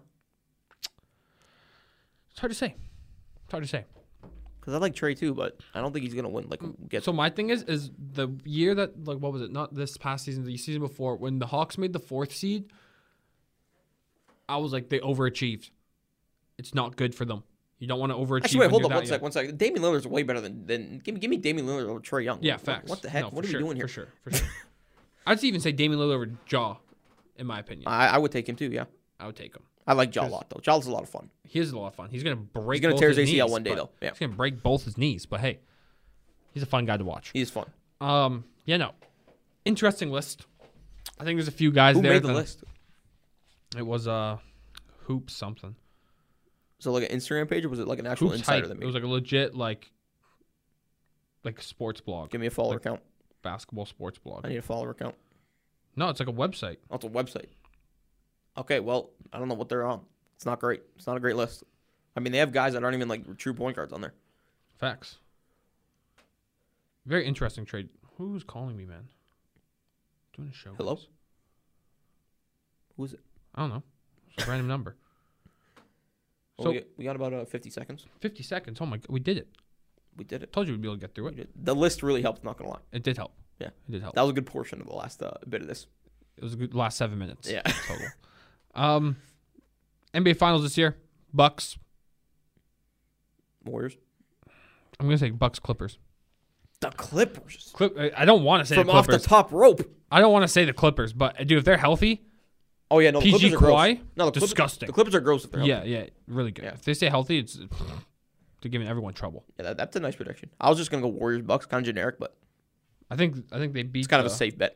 It's hard to say. It's hard to say. Because I like Trey too, but I don't think he's gonna win. Like get So my thing is, is the year that like what was it? Not this past season, the season before, when the Hawks made the fourth seed. I was like, they overachieved. It's not good for them. You don't want to overachieve. Actually, wait, when hold you're up that one young. sec, one sec. Damian Lillard's way better than than give me give me Damian Lillard over Trae Young. Yeah, What- facts. What the heck? No, what for are sure, we doing here? For sure, for sure. I'd even say Damian Lillard over Jaw, in my opinion. I, I would take him too. Yeah, I would take him. I like Ja a Because- lot though. Ja's a lot of fun. He is a lot of fun. He's gonna break. He's gonna both tear his his A C L knees, one day but- though. Yeah, He's gonna break both his knees, but hey, he's a fun guy to watch. he's fun. Um, yeah, no, interesting list. I think there's a few guys Who there. made the that- list? It was uh, Hoops something. So like an Instagram page, or was it like an actual Hoops insider Hype. that It made? was like a legit like, like sports blog, Give me a follower like- count. basketball sports blog. I need a follower count. No, it's like a website. Oh, it's a website. Okay, well, I don't know what they're on. It's not great. It's not a great list. I mean, they have guys that aren't even like true point guards on there. Facts. Very interesting trade. Who's calling me, man? Doing a show. Hello? guys. Who is it? I don't know. It's a random number. Well, So we, we got about uh, fifty seconds. fifty seconds. Oh my god, we did it. We did it. Told you we'd be able to get through We it. did. The list really helped. Not gonna lie. It did help. Yeah. It did help. That was a good portion of the last uh, bit of this. It was a good last seven minutes. Yeah. Total. Um, N B A Finals this year. Bucks. Warriors. I'm gonna say Bucks Clippers. The Clippers. Clip. I- I don't want to say From the off Clippers. the top rope. I don't want to say the Clippers, but dude, if they're healthy, Oh yeah, no. The P G Clippers are gross. Kawhi, No, the Clippers, disgusting. The Clippers are gross if they're healthy. yeah, yeah, really good. Yeah. If they stay healthy, it's they're giving everyone trouble. Yeah, that, that's a nice prediction. I was just gonna go Warriors Bucks, kind of generic, but I think I think they beat. it's kind of a the- safe bet.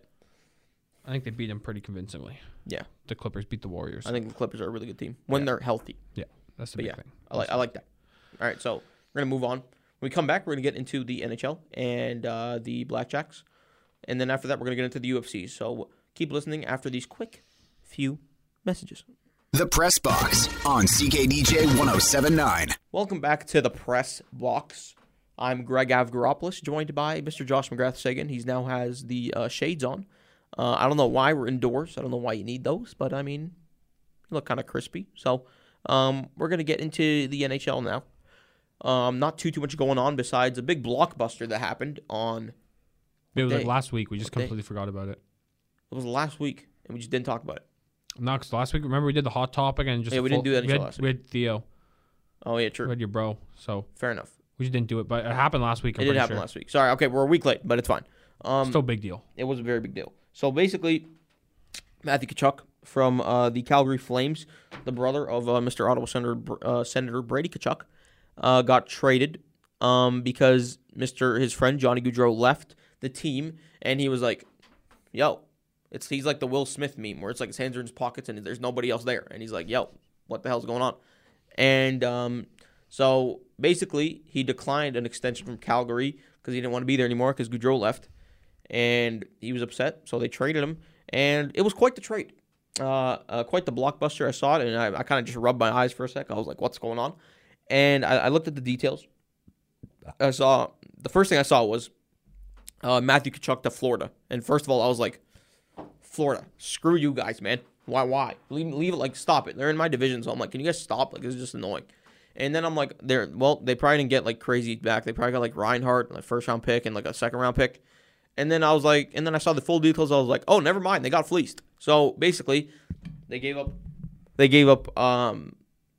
I think they beat them pretty convincingly. Yeah, The Clippers beat the Warriors. I think the Clippers are a really good team when Yeah. they're healthy. yeah, that's the But big yeah, thing. I like I like that. All right, so we're gonna move on. When we come back, we're gonna get into the N H L and uh, the Blackjacks, and then after that, we're gonna get into the U F C. So keep listening after these quick few messages. The Press Box on C K D J ten seventy-nine. Welcome back to the Press Box. I'm Greg Avgaropoulos, joined by Mister Josh McGrath Sagan. He now has the uh, shades on. Uh, I don't know why we're indoors. I don't know why you need those, but I mean, you look kind of crispy. So um, we're going to get into the N H L now. Um, not too, too much going on besides a big blockbuster that happened on, It was day? like last week. We just What day? completely forgot about it. it was last week, and we just didn't talk about it. No, because last week, remember we did the hot topic and just Yeah, a we didn't full- do that we until had, last we had Theo, Oh, yeah, we true. had your bro, so Fair enough. we just didn't do it. But it happened last week. I'm It did pretty happen sure. last week. Sorry, okay, we're a week late, but it's fine. Um, Still a big deal. It was a very big deal. So basically, Matthew Tkachuk from uh, the Calgary Flames, the brother of uh, Mister Ottawa Senator, uh, Senator Brady Tkachuk, uh, got traded um, because Mister his friend Johnny Gaudreau left the team, and he was like, "Yo, it's he's like the Will Smith meme where it's like his hands are in his pockets and there's nobody else there, and he's like, yo, what the hell's going on?" And um, so basically, he declined an extension from Calgary because he didn't want to be there anymore because Gaudreau left. And he was upset, so they traded him. And it was quite the trade. Uh, uh, quite the blockbuster. I saw it, and I, I kind of just rubbed my eyes for a sec. I was like, what's going on? And I, I looked at the details. I saw, the first thing I saw was uh, Matthew Tkachuk to Florida. And first of all, I was like, Florida. Screw you guys, man. Why? Why? Leave, leave it. Like, stop it. They're in my division, so I'm like, can you guys stop? Like, this is just annoying. And then I'm like, they're well, they probably didn't get like crazy back. They probably got like Reinhardt, like first round pick, and like a second round pick. And then I was like, and then I saw the full details. I was like, oh, never mind. They got fleeced. So basically, they gave up. They gave up um,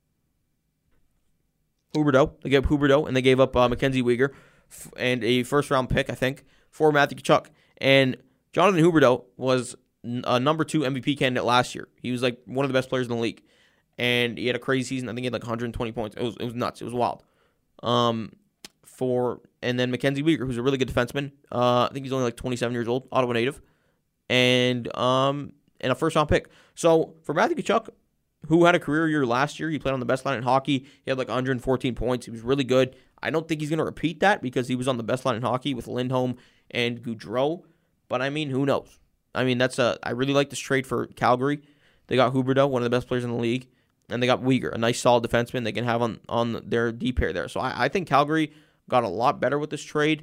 Huberdeau. They gave up Huberdeau, and they gave up uh, Mackenzie Weegar f- and a first round pick, I think, for Matthew Tkachuk. And Jonathan Huberdeau was a number two M V P candidate last year. He was like one of the best players in the league, and he had a crazy season. I think he had like one hundred twenty points. It was it was nuts. It was wild. Um, for and then Mackenzie Weegar, who's a really good defenseman. Uh, I think he's only like twenty-seven years old, Ottawa native, and um, and a first round pick. So for Matthew Tkachuk, who had a career year last year, he played on the best line in hockey. He had like one hundred fourteen points. He was really good. I don't think he's going to repeat that because he was on the best line in hockey with Lindholm and Gaudreau. But I mean, who knows? I mean, that's a. I really like this trade for Calgary. They got Huberdeau, one of the best players in the league, and they got Weegar, a nice solid defenseman they can have on, on their D pair there. So I, I think Calgary got a lot better with this trade,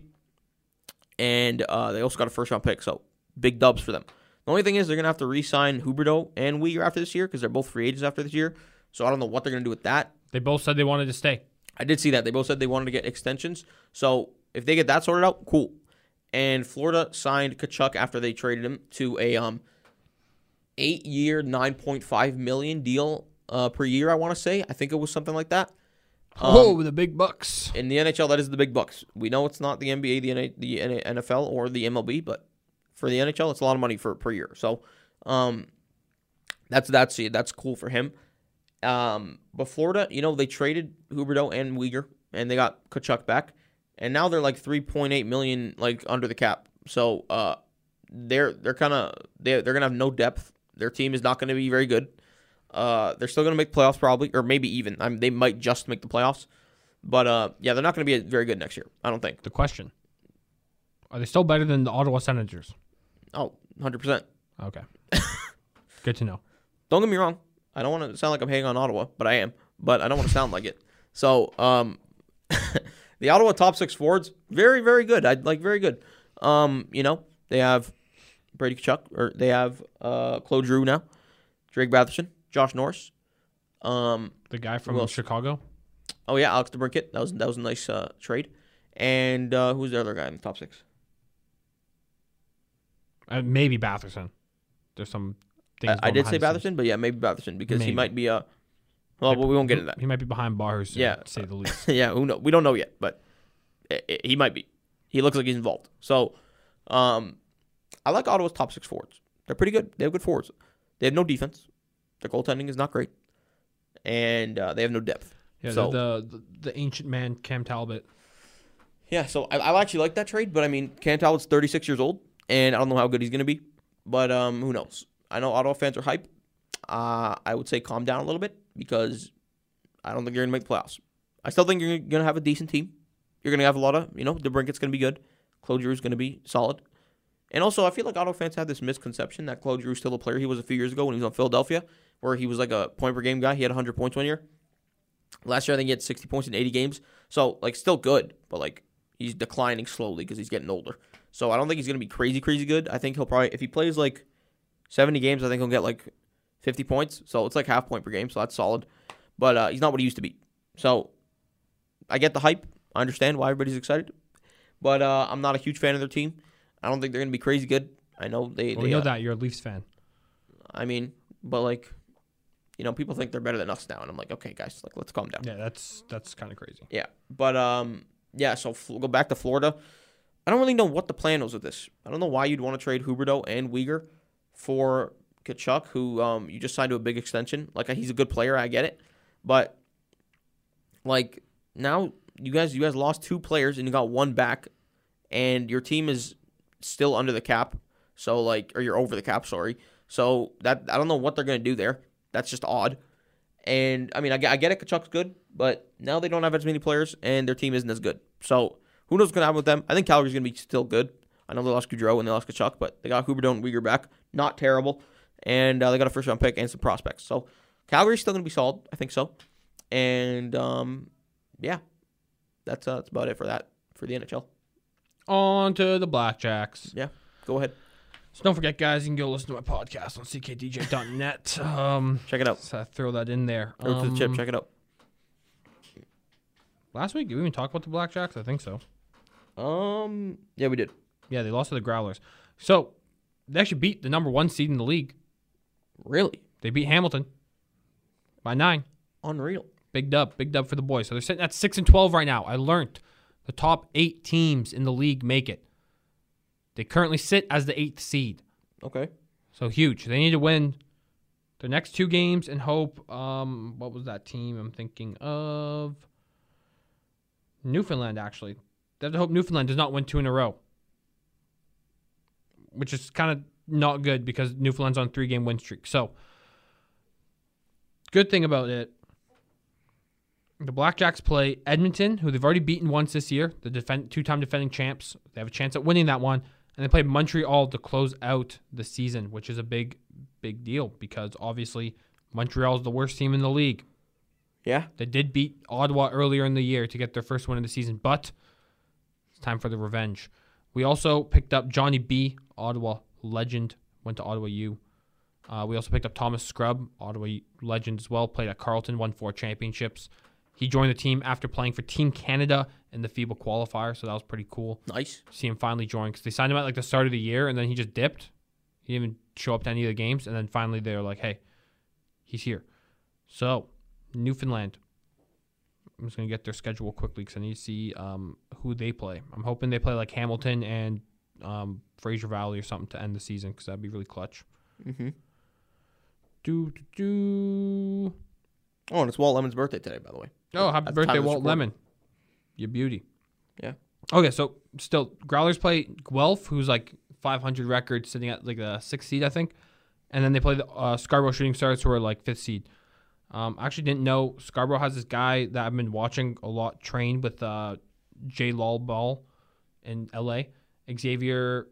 and uh, they also got a first round pick. So big dubs for them. The only thing is they're gonna have to re-sign Huberdeau and Weegar after this year because they're both free agents after this year. So I don't know what they're gonna do with that. They both said they wanted to stay. I did see that they both said they wanted to get extensions. So if they get that sorted out, cool. And Florida signed Tkachuk after they traded him to a um eight-year, nine point five million dollars deal uh, per year, I want to say. I think it was something like that. Um, Oh, the big bucks. In the N H L, that is the big bucks. We know it's not the N B A, the, N- the N F L, or the M L B, but for the N H L, it's a lot of money for per year. So um, that's that's that's cool for him. Um, but Florida, you know, they traded Huberdeau and Weegar, and they got Tkachuk back. And now they're like three point eight million dollars like under the cap. So uh, they're they're kind of they they're gonna have no depth. Their team is not going to be very good. Uh, they're still gonna make playoffs probably, or maybe even. I mean, they might just make the playoffs. But uh, yeah, they're not going to be very good next year. I don't think. The question: are they still better than the Ottawa Senators? Oh, one hundred percent. Okay, good to know. Don't get me wrong. I don't want to sound like I'm hating on Ottawa, but I am. But I don't want to sound like it. So um. The Ottawa top six forwards, very, very good. I'd like very good. Um, you know, they have Brady Tkachuk, or they have uh, Claude Giroux now, Drake Batherson, Josh Norris. Um, The guy from Chicago. Oh yeah, Alex DeBrincat. That was that was a nice uh, trade. And uh, who's the other guy in the top six? Uh, maybe Batherson. There's some things. I, I did say behind the scenes. Batherson, but yeah, maybe Batherson because he Maybe. might be a. Well, but we won't get into that. He might be behind bars, to Yeah. say the least. Yeah, who know? We don't know yet, but i i he might be. He looks like he's involved. So, um, I like Ottawa's top six forwards. They're pretty good. They have good forwards. They have no defense. Their goaltending is not great, and uh, they have no depth. Yeah, so, the, the the ancient man Cam Talbot. Yeah, so I, I actually like that trade, but I mean, Cam Talbot's thirty-six years old, and I don't know how good he's going to be, but um, who knows? I know Ottawa fans are hype. Uh, I would say calm down a little bit because I don't think you're going to make the playoffs. I still think you're going to have a decent team. You're going to have a lot of, you know, DeBrincat's going to be good. Claude Giroux's going to be solid. And also, I feel like Ottawa fans have this misconception that Claude Giroux's still a player he was a few years ago when he was on Philadelphia, where he was like a point per game guy. He had one hundred points one year. Last year, I think he had sixty points in eighty games. So, like, still good, but, like, he's declining slowly because he's getting older. So, I don't think he's going to be crazy, crazy good. I think he'll probably, if he plays, like, seventy games, I think he'll get, like, fifty points. So, it's like half point per game, so that's solid. But uh, he's not what he used to be. So, I get the hype. I understand why everybody's excited. But uh, I'm not a huge fan of their team. I don't think they're going to be crazy good. I know they... Well, they we know uh, that. You're a Leafs fan. I mean, but, like, you know, people think they're better than us now. And I'm like, okay, guys, like, let's calm down. Yeah, that's that's kind of crazy. Yeah. But, um, yeah, so we'll go back to Florida. I don't really know what the plan was with this. I don't know why you'd want to trade Huberdeau and Weegar for Tkachuk, who um, you just signed to a big extension. Like, he's a good player. I get it. But, like, now you guys you guys lost two players and you got one back, and your team is still under the cap. So, like, or you're over the cap, sorry. So, that I don't know what they're going to do there. That's just odd. And, I mean, I, I get it. Kachuk's good, but now they don't have as many players, and their team isn't as good. So, who knows what's going to happen with them? I think Calgary's going to be still good. I know they lost Gaudreau and they lost Tkachuk, but they got Huberdeau and Weegar back. Not terrible. And uh, they got a first-round pick and some prospects. So, Calgary's still going to be solid. I think so. And, um, yeah, that's, uh, that's about it for that, for the N H L. On to the Blackjacks. Yeah, go ahead. So don't forget, guys, you can go listen to my podcast on c k d j dot net. Um, Check it out. so I throw that in there. Throw it to the chip. Um, Check it out. Last week, did we even talk about the Blackjacks? I think so. Um, yeah, we did. Yeah, they lost to the Growlers. So they actually beat the number one seed in the league. Really? They beat Hamilton by nine. Unreal. Big dub, big dub for the boys. So they're sitting at six and twelve right now. I learned the top eight teams in the league make it. They currently sit as the eighth seed. Okay. So huge. They need to win their next two games and hope. Um, what was that team I'm thinking of? Newfoundland, actually. They have to hope Newfoundland does not win two in a row, which is kind of not good because Newfoundland's on a three-game win streak. So, good thing about it, the Blackjacks play Edmonton, who they've already beaten once this year, the defend, two-time defending champs. They have a chance at winning that one. And they play Montreal to close out the season, which is a big, big deal because obviously Montreal is the worst team in the league. Yeah. They did beat Ottawa earlier in the year to get their first win of the season, but it's time for the revenge. We also picked up Johnny B, Ottawa legend, went to Ottawa U. Uh, we also picked up Thomas Scrub, Ottawa legend as well, played at Carleton, won four championships. He joined the team after playing for Team Canada in the FIBA qualifier, so that was pretty cool. Nice. See him finally join because they signed him at like the start of the year, and then he just dipped. He didn't even show up to any of the games, and then finally they were like, hey, he's here. So, Newfoundland. I'm just going to get their schedule quickly because I need to see um, who they play. I'm hoping they play like Hamilton and um, Fraser Valley or something to end the season because that'd be really clutch. Mm-hmm. Do, do, do. Oh, and it's Walt Lemon's birthday today, by the way. Oh, happy At the birthday, time of this Walt recording. Lemon. You beauty. Yeah. Okay, so still, Growlers play Guelph, who's like five hundred record, sitting at like the sixth seed, I think. And then they play the uh, Scarborough Shooting Stars, who are like fifth seed. Um, I actually didn't know Scarborough has this guy that I've been watching a lot train with uh, J. Lol Ball in L A. Xavier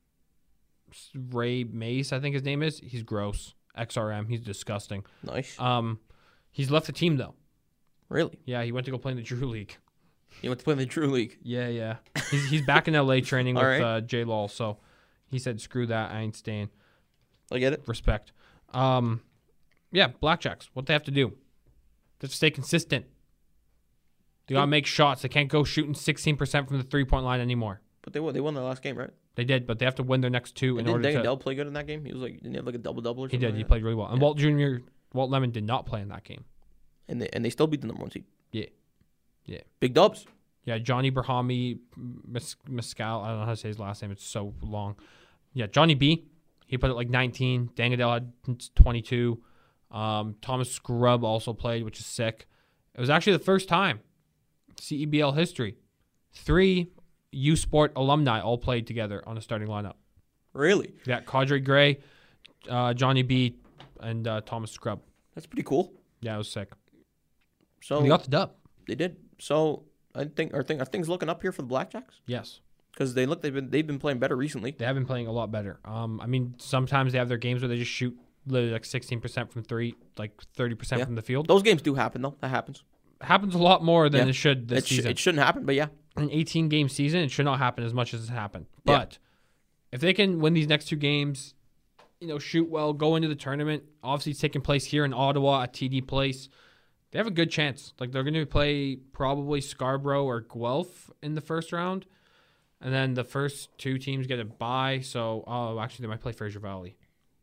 Ray Mace, I think his name is. He's gross. X R M. He's disgusting. Nice. Um, he's left the team, though. Really? Yeah, he went to go play in the Drew League. You went to play in the Drew League. Yeah, yeah. He's he's back in L A training with right. uh, J. Lol, so he said, screw that, I ain't staying. I get it. Respect. Um, yeah, Blackjacks, what they have to do. They have to stay consistent. They got to make shots. They can't go shooting sixteen percent from the three-point line anymore. But they won. They won their last game, right? They did, but they have to win their next two And in didn't order to... Dell play good in that game? He was like, didn't he have like a double-double or He something? did. like He that? played really well. And Yeah. Walt Junior, Walt Lemon did not play in that game. And they, and they still beat the number one seed. Yeah. Yeah. Big dubs. Yeah, Johnny Brahami Mes- Mescal. I don't know how to say his last name. It's so long. Yeah, Johnny B. He put it like nineteen. Dangadell had twenty-two. Um, Thomas Scrub also played, which is sick. It was actually the first time, C E B L history, three U Sport alumni all played together on a starting lineup. Really? Yeah, Cadre Gray, uh, Johnny B, and uh, Thomas Scrub. That's pretty cool. Yeah, it was sick. So They got the dub. They did. So I think are, thing, are things looking up here for the Blackjacks? Yes. Because they look they've been they've been playing better recently. They have been playing a lot better. Um, I mean, sometimes they have their games where they just shoot literally like sixteen percent from three, like thirty percent Yeah. from the field. Those games do happen though. That happens. Happens a lot more than Yeah. it should this It, sh- season. it shouldn't happen, but yeah. An eighteen-game season, it should not happen as much as it's happened. Yeah. But if they can win these next two games, you know, shoot well, go into the tournament. Obviously, it's taking place here in Ottawa at T D Place. They have a good chance. Like, they're going to play probably Scarborough or Guelph in the first round. And then the first two teams get a bye. So, oh, actually, they might play Fraser Valley.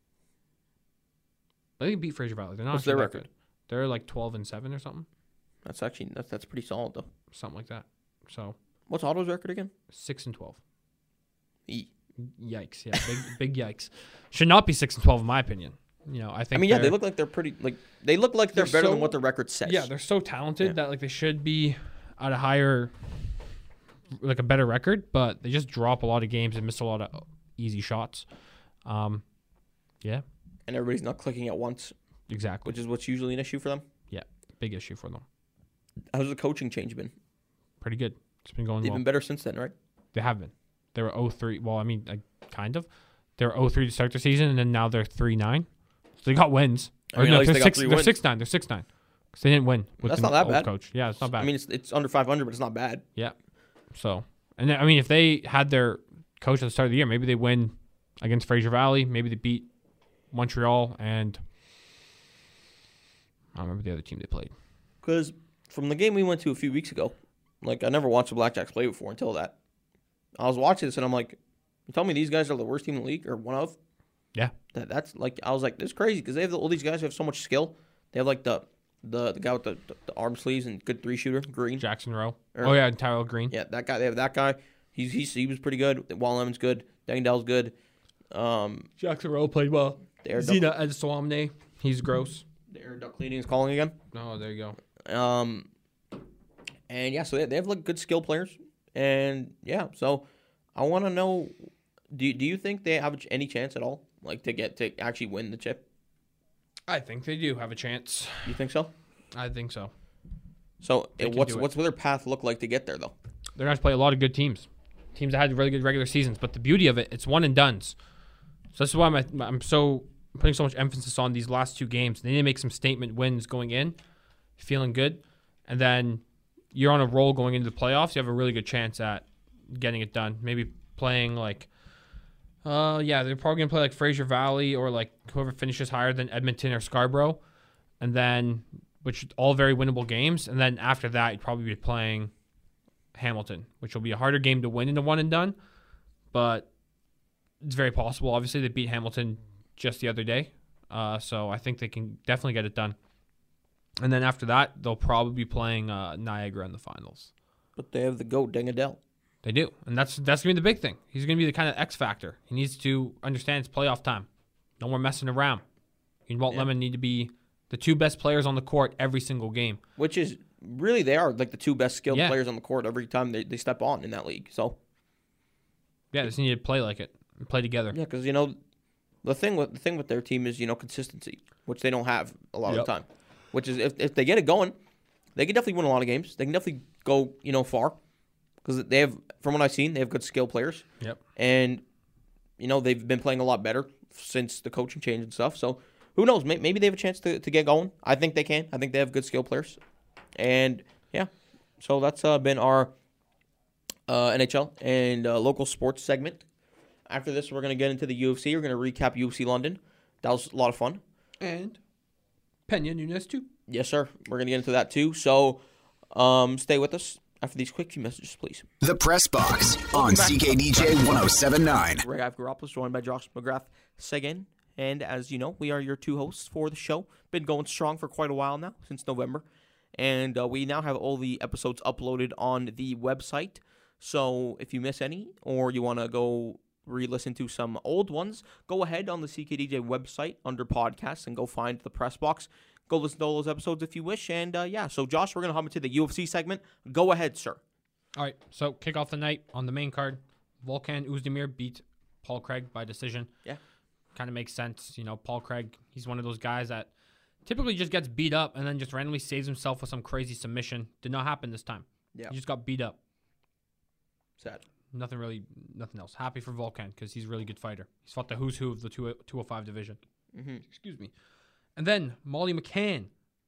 They can beat Fraser Valley. They're not What's their actually that record? good. They're like twelve and seven or something. That's actually that's that's pretty solid though. Something like that. So, What's Ottawa's record again? six and twelve. E. Yikes! Yeah, big, big yikes. Should not be six and twelve, in my opinion. You know, I think. I mean, yeah, they they're- look like they're pretty like they look like they're, They're better so- than what the record says. Yeah, they're so talented Yeah. that like they should be at a higher, like a better record, but they just drop a lot of games and miss a lot of easy shots. Um, yeah, and everybody's not clicking at once, exactly. which is what's usually an issue for them. Yeah, big issue for them. How's the coaching change been? Pretty good. It's been going They've well. been better since then, right? They have been. They were oh three. Well, I mean, like, kind of. They were oh three to start the season, and then now they're three nine. So they got wins. I mean, Or at no, least they're they got six. three They're wins. six nine. They're six nine. Because they didn't win with That's the not that old bad. coach. Yeah, it's not bad. I mean, it's it's under five hundred, but it's not bad. Yeah. So, and then, I mean, if they had their coach at the start of the year, maybe they win against Fraser Valley. Maybe they beat Montreal and I don't remember the other team they played. Because from the game we went to a few weeks ago, like I never watched the Blackjacks play before until that. I was watching this and I'm like, you tell me these guys are the worst team in the league or one of? Yeah. That that's like I was like, this is crazy because they have the, all these guys who have so much skill. They have like the the, the guy with the, the, the arm sleeves and good three shooter, Green. Jackson Rowe. Or, oh yeah, and Tyrell Green. Yeah, that guy. They have that guy. He's, he's he was pretty good. Wall Lemon's good. Dangdale's good. Um, Jackson Rowe played well. Zena Edswamne. He's gross. The air duct cleaning is calling again. Oh, there you go. Um, and yeah, so they, they have like good skill players, and yeah, so I want to know, do do you think they have any chance at all, like to get to actually win the chip? I think they do have a chance. You think so? I think so. So it, what's what's their path look like to get there though? They're going to play a lot of good teams, teams that had really good regular seasons. But the beauty of it, it's one and dones. So this is why I'm I'm so putting so much emphasis on these last two games. They need to make some statement wins going in, feeling good, and then you're on a roll going into the playoffs. You have a really good chance at getting it done. Maybe playing like, uh, yeah, they're probably gonna play like Fraser Valley or like whoever finishes higher than Edmonton or Scarborough, and then which all very winnable games. And then after that, you'd probably be playing Hamilton, which will be a harder game to win in the one and done, but it's very possible. Obviously, they beat Hamilton just the other day, uh, so I think they can definitely get it done. And then after that, they'll probably be playing uh, Niagara in the finals. But they have the GOAT, Dangadell. They do, and that's that's gonna be the big thing. He's gonna be the kind of X factor. He needs to understand it's playoff time. No more messing around. He and Walt yeah. Lemon need to be the two best players on the court every single game. Which is really they are like the two best skilled yeah. players on the court every time they, they step on in that league. So yeah, they just need to play like it and play together. Yeah, because you know the thing with the thing with their team is you know consistency, which they don't have a lot yep. of the time. Which is if if they get it going, they can definitely win a lot of games. They can definitely go you know far because they have, from what I've seen, they have good skill players. Yep. And you know they've been playing a lot better since the coaching change and stuff. So who knows? Maybe they have a chance to, to get going. I think they can. I think they have good skill players. And yeah, so that's uh, been our uh, N H L and uh, local sports segment. After this, we're going to get into the U F C. We're going to recap U F C London. That was a lot of fun. And Pena Nunes too. Yes, sir. We're going to get into that too. So um, stay with us after these quick few messages, please. The Press Box on C K D J one oh seven point nine. Ragav Garoppolo, joined by Josh McGrath Seguin. And as you know, we are your two hosts for the show. Been going strong for quite a while now, since November. And uh, we now have all the episodes uploaded on the website. So if you miss any or you want to go re-listen to some old ones, go ahead on the C K D J website under podcasts and go find the Press Box. Go listen to all those episodes if you wish. And uh, yeah, so Josh, we're going to hop into the U F C segment. Go ahead, sir. All right, so kick off the night on the main card. Volkan Oezdemir beat Paul Craig by decision. Yeah. Kind of makes sense. You know, Paul Craig, he's one of those guys that typically just gets beat up and then just randomly saves himself with some crazy submission. Did not happen this time. Yeah. He just got beat up. Sad. Nothing really, nothing else. Happy for Volkan because he's a really good fighter. He's fought the who's who of the two oh five division. Mm-hmm. Excuse me. And then Molly McCann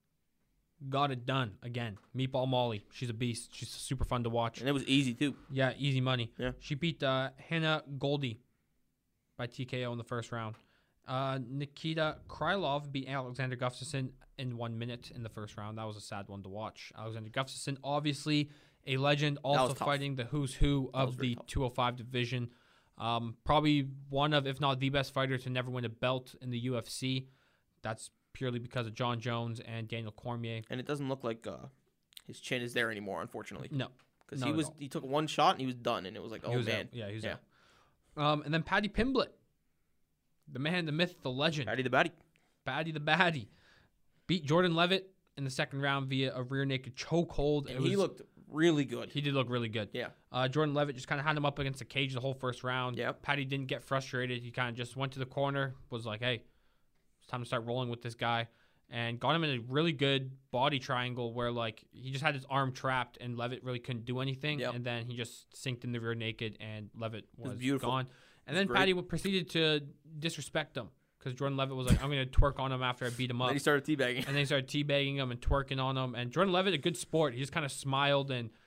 got it done again. Meatball Molly. She's a beast. She's super fun to watch. And it was easy, too. Yeah, easy money. Yeah. She beat uh, Hannah Goldie by T K O in the first round. Uh, Nikita Krylov beat Alexander Gustafsson in one minute in the first round. That was a sad one to watch. Alexander Gustafsson, obviously a legend, also fighting the who's who of the two oh five division. Um, probably one of, if not the best fighter to never win a belt in the U F C. That's purely because of John Jones and Daniel Cormier. And it doesn't look like uh, his chin is there anymore, unfortunately. No. Because he was he took one shot and he was done, and it was like, oh, was man. Out. Yeah, he was yeah. out. Um, and then Paddy Pimblett. The man, the myth, the legend. Paddy the Baddie. Paddy the Baddie. Beat Jordan Levitt in the second round via a rear naked chokehold. And it he was, looked really good. He did look really good. Yeah. Uh, Jordan Levitt just kind of had him up against the cage the whole first round. Yeah. Paddy didn't get frustrated. He kind of just went to the corner, was like, hey, it's time to start rolling with this guy. And got him in a really good body triangle where, like, he just had his arm trapped and Levitt really couldn't do anything. Yep. And then he just sinked in the rear naked and Levitt was, was beautiful. gone. And then great. Paddy proceeded to disrespect him because Jordan Levitt was like, I'm going to twerk on him after I beat him up. And then he started teabagging. And then he started teabagging him and twerking on him. And Jordan Levitt, a good sport. He just kind of smiled and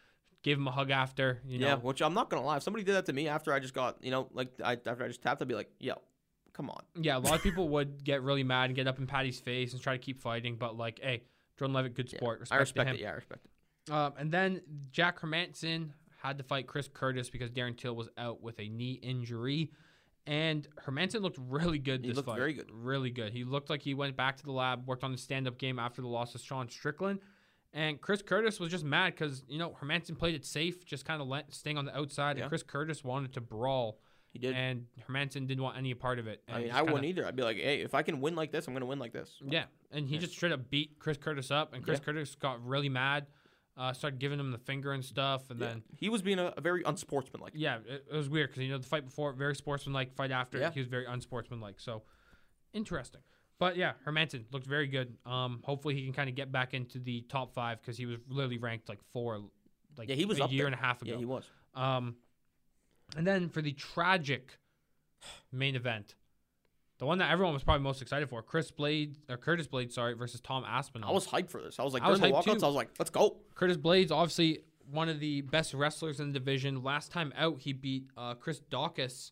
gave him a hug after. You know, Yeah, which I'm not gonna lie. If somebody did that to me after I just got, you know, like I, after I just tapped, I'd be like, yo, come on. yeah. A lot of people would get really mad and get up in Patty's face and try to keep fighting, but like, hey, Jordan Levitt, good sport. Yeah, Respect I respect to him. it. Yeah, I respect it. Um, and then Jack Hermanson had to fight Chris Curtis because Darren Till was out with a knee injury. And Hermanson looked really good He this looked fight. very good. Really good. He looked like he went back to the lab, worked on the stand-up game after the loss to Sean Strickland. And Chris Curtis was just mad because, you know, Hermanson played it safe, just kind of let, staying on the outside. Yeah. And Chris Curtis wanted to brawl. He did. And Hermanson didn't want any part of it. And I mean, just I kinda- wouldn't either. I'd be like, hey, if I can win like this, I'm gonna win like this. Yeah, and he Yeah. just straight up beat Chris Curtis up, and Chris Yeah. Curtis got really mad, uh, started giving him the finger and stuff, and Yeah. then he was being a, a very unsportsmanlike. yeah, it, it was weird because you know the fight before very sportsmanlike, fight after Yeah. he was very unsportsmanlike. So interesting, but yeah, Hermanson looked very good. Um, hopefully he can kind of get back into the top five because he was literally ranked like four, like Yeah, he was a up year there. and a half ago. Yeah, he was. Um, and then for the tragic main event, the one that everyone was probably most excited for, Chris Blade or Curtis Blade, sorry, versus Tom Aspinall. I was hyped for this. I was like, I was during the hyped walkouts, too. I was like, let's go. Curtis Blades, obviously one of the best wrestlers in the division. Last time out, he beat uh, Chris Dawkins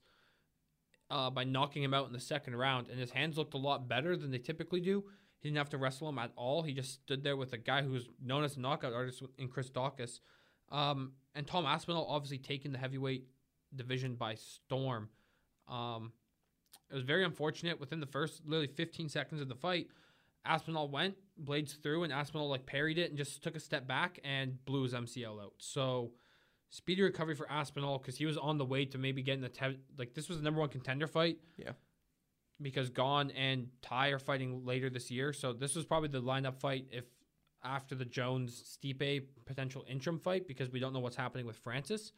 uh, by knocking him out in the second round, and his hands looked a lot better than they typically do. He didn't have to wrestle him at all. He just stood there with a guy who was known as a knockout artist in Chris Dawkins. Um, and Tom Aspinall obviously taking the heavyweight division by storm. Um, it was very unfortunate. Within the first literally fifteen seconds of the fight, Aspinall went, Blades through, and Aspinall like parried it and just took a step back and blew his M C L out. So speedy recovery for Aspinall because he was on the way to maybe getting the te- like this was the number one contender fight. Yeah. Because Gon and Ty are fighting later this year, so this was probably the lineup fight if after the Jones Stipe potential interim fight because we don't know what's happening with Francis.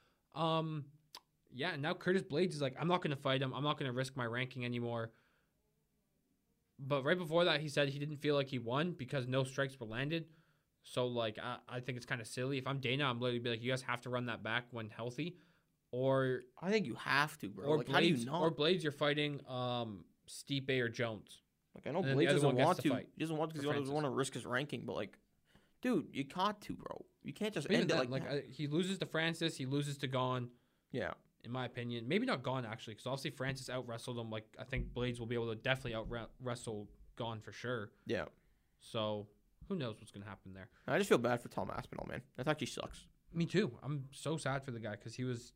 Um, yeah, and now Curtis Blades is like, I'm not going to fight him. I'm not going to risk my ranking anymore. But right before that, he said he didn't feel like he won because no strikes were landed. So, like, I, I think it's kind of silly. If I'm Dana, I'm literally be like, you guys have to run that back when healthy. Or I think you have to, bro. or like, how do Blades you not? or Blades, you're fighting um Stipe or Jones. Like, I know and then the Blades other doesn't one gets want to to. fight He doesn't want to because for he doesn't Francis. want to risk his ranking. But like, dude, you got to, bro. You can't just But even end it then, like, like that. I, he loses to Francis, he loses to Gon. Yeah. In my opinion, maybe not Gon actually, because obviously Francis out wrestled him. Like I think Blades will be able to definitely out wrestle Gon for sure. Yeah. So who knows what's gonna happen there? I just feel bad for Tom Aspinall, man. That actually sucks. Me too. I'm so sad for the guy because he was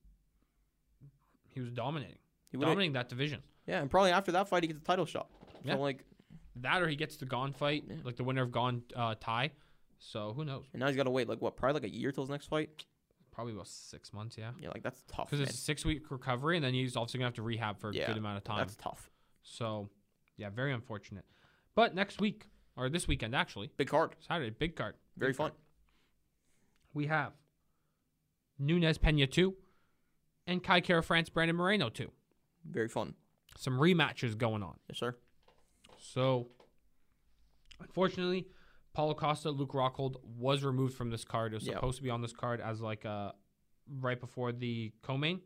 he was dominating, He would've- dominating that division. Yeah, and probably after that fight, he gets the title shot. So Yeah. like, That or he gets the Gon fight, Yeah. like the winner of Gon uh, Ty. So who knows? and now he's got to wait like what, probably like a year till his next fight. Probably about six months, yeah. Yeah, like that's tough. Because Man. it's a six week recovery, and then he's also gonna have to rehab for a Yeah, good amount of time. That's tough. So, yeah, very unfortunate. But next week, or this weekend actually, Big card. Saturday, big card. Very Big fun. card. We have Nunez Pena two and Kai Kara France Brandon Moreno two. Very fun. Some rematches going on. Yes, sir. So, unfortunately, Paulo Costa, Luke Rockhold was removed from this card. It was Yeah. supposed to be on this card as like uh, right before the co-main.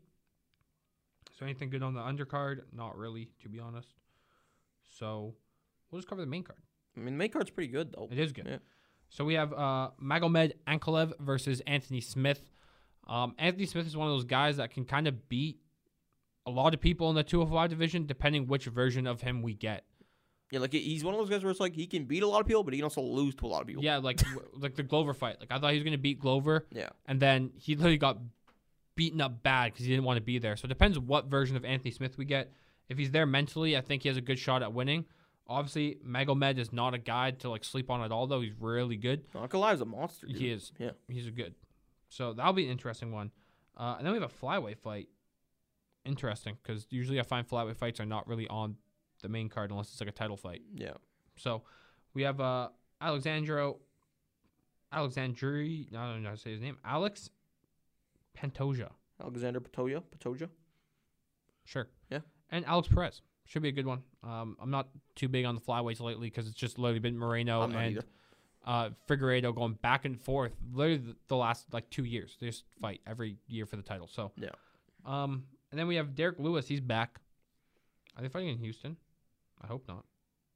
So anything good on the undercard? Not really, to be honest. So we'll just cover the main card. I mean, the main card's pretty good though. It is good. Yeah. So we have uh, Magomed Ankalev versus Anthony Smith. Um, Anthony Smith is one of those guys that can kind of beat a lot of people in the two oh five division, depending which version of him we get. Yeah, like he's one of those guys where it's like he can beat a lot of people, but he can also lose to a lot of people. Yeah, like w- like the Glover fight. Like I thought he was gonna beat Glover, Yeah. and then he literally got beaten up bad because he didn't want to be there. So it depends what version of Anthony Smith we get. If he's there mentally, I think he has a good shot at winning. Obviously, Magomed is not a guy to like sleep on at all, though. He's really good. Ankalaev's a monster. Dude. He is. Yeah. He's a good. So that'll be an interesting one. Uh, and then we have a flyweight fight. Interesting, because usually I find flyweight fights are not really on the main card unless it's like a title fight. Yeah. So we have uh, Alexandro, Alexandri, I don't know how to say his name, Alex Pantoja. Alexander Patoja. Patoja. Sure. Yeah. And Alex Perez. Should be a good one. Um, I'm not too big on the flyweights lately because it's just literally been Moreno I'm not and either. uh, Figueiredo going back and forth literally the, the last like two years. They just fight every year for the title. So Yeah. Um, and then we have Derek Lewis. He's back. Are they fighting in Houston? I hope not.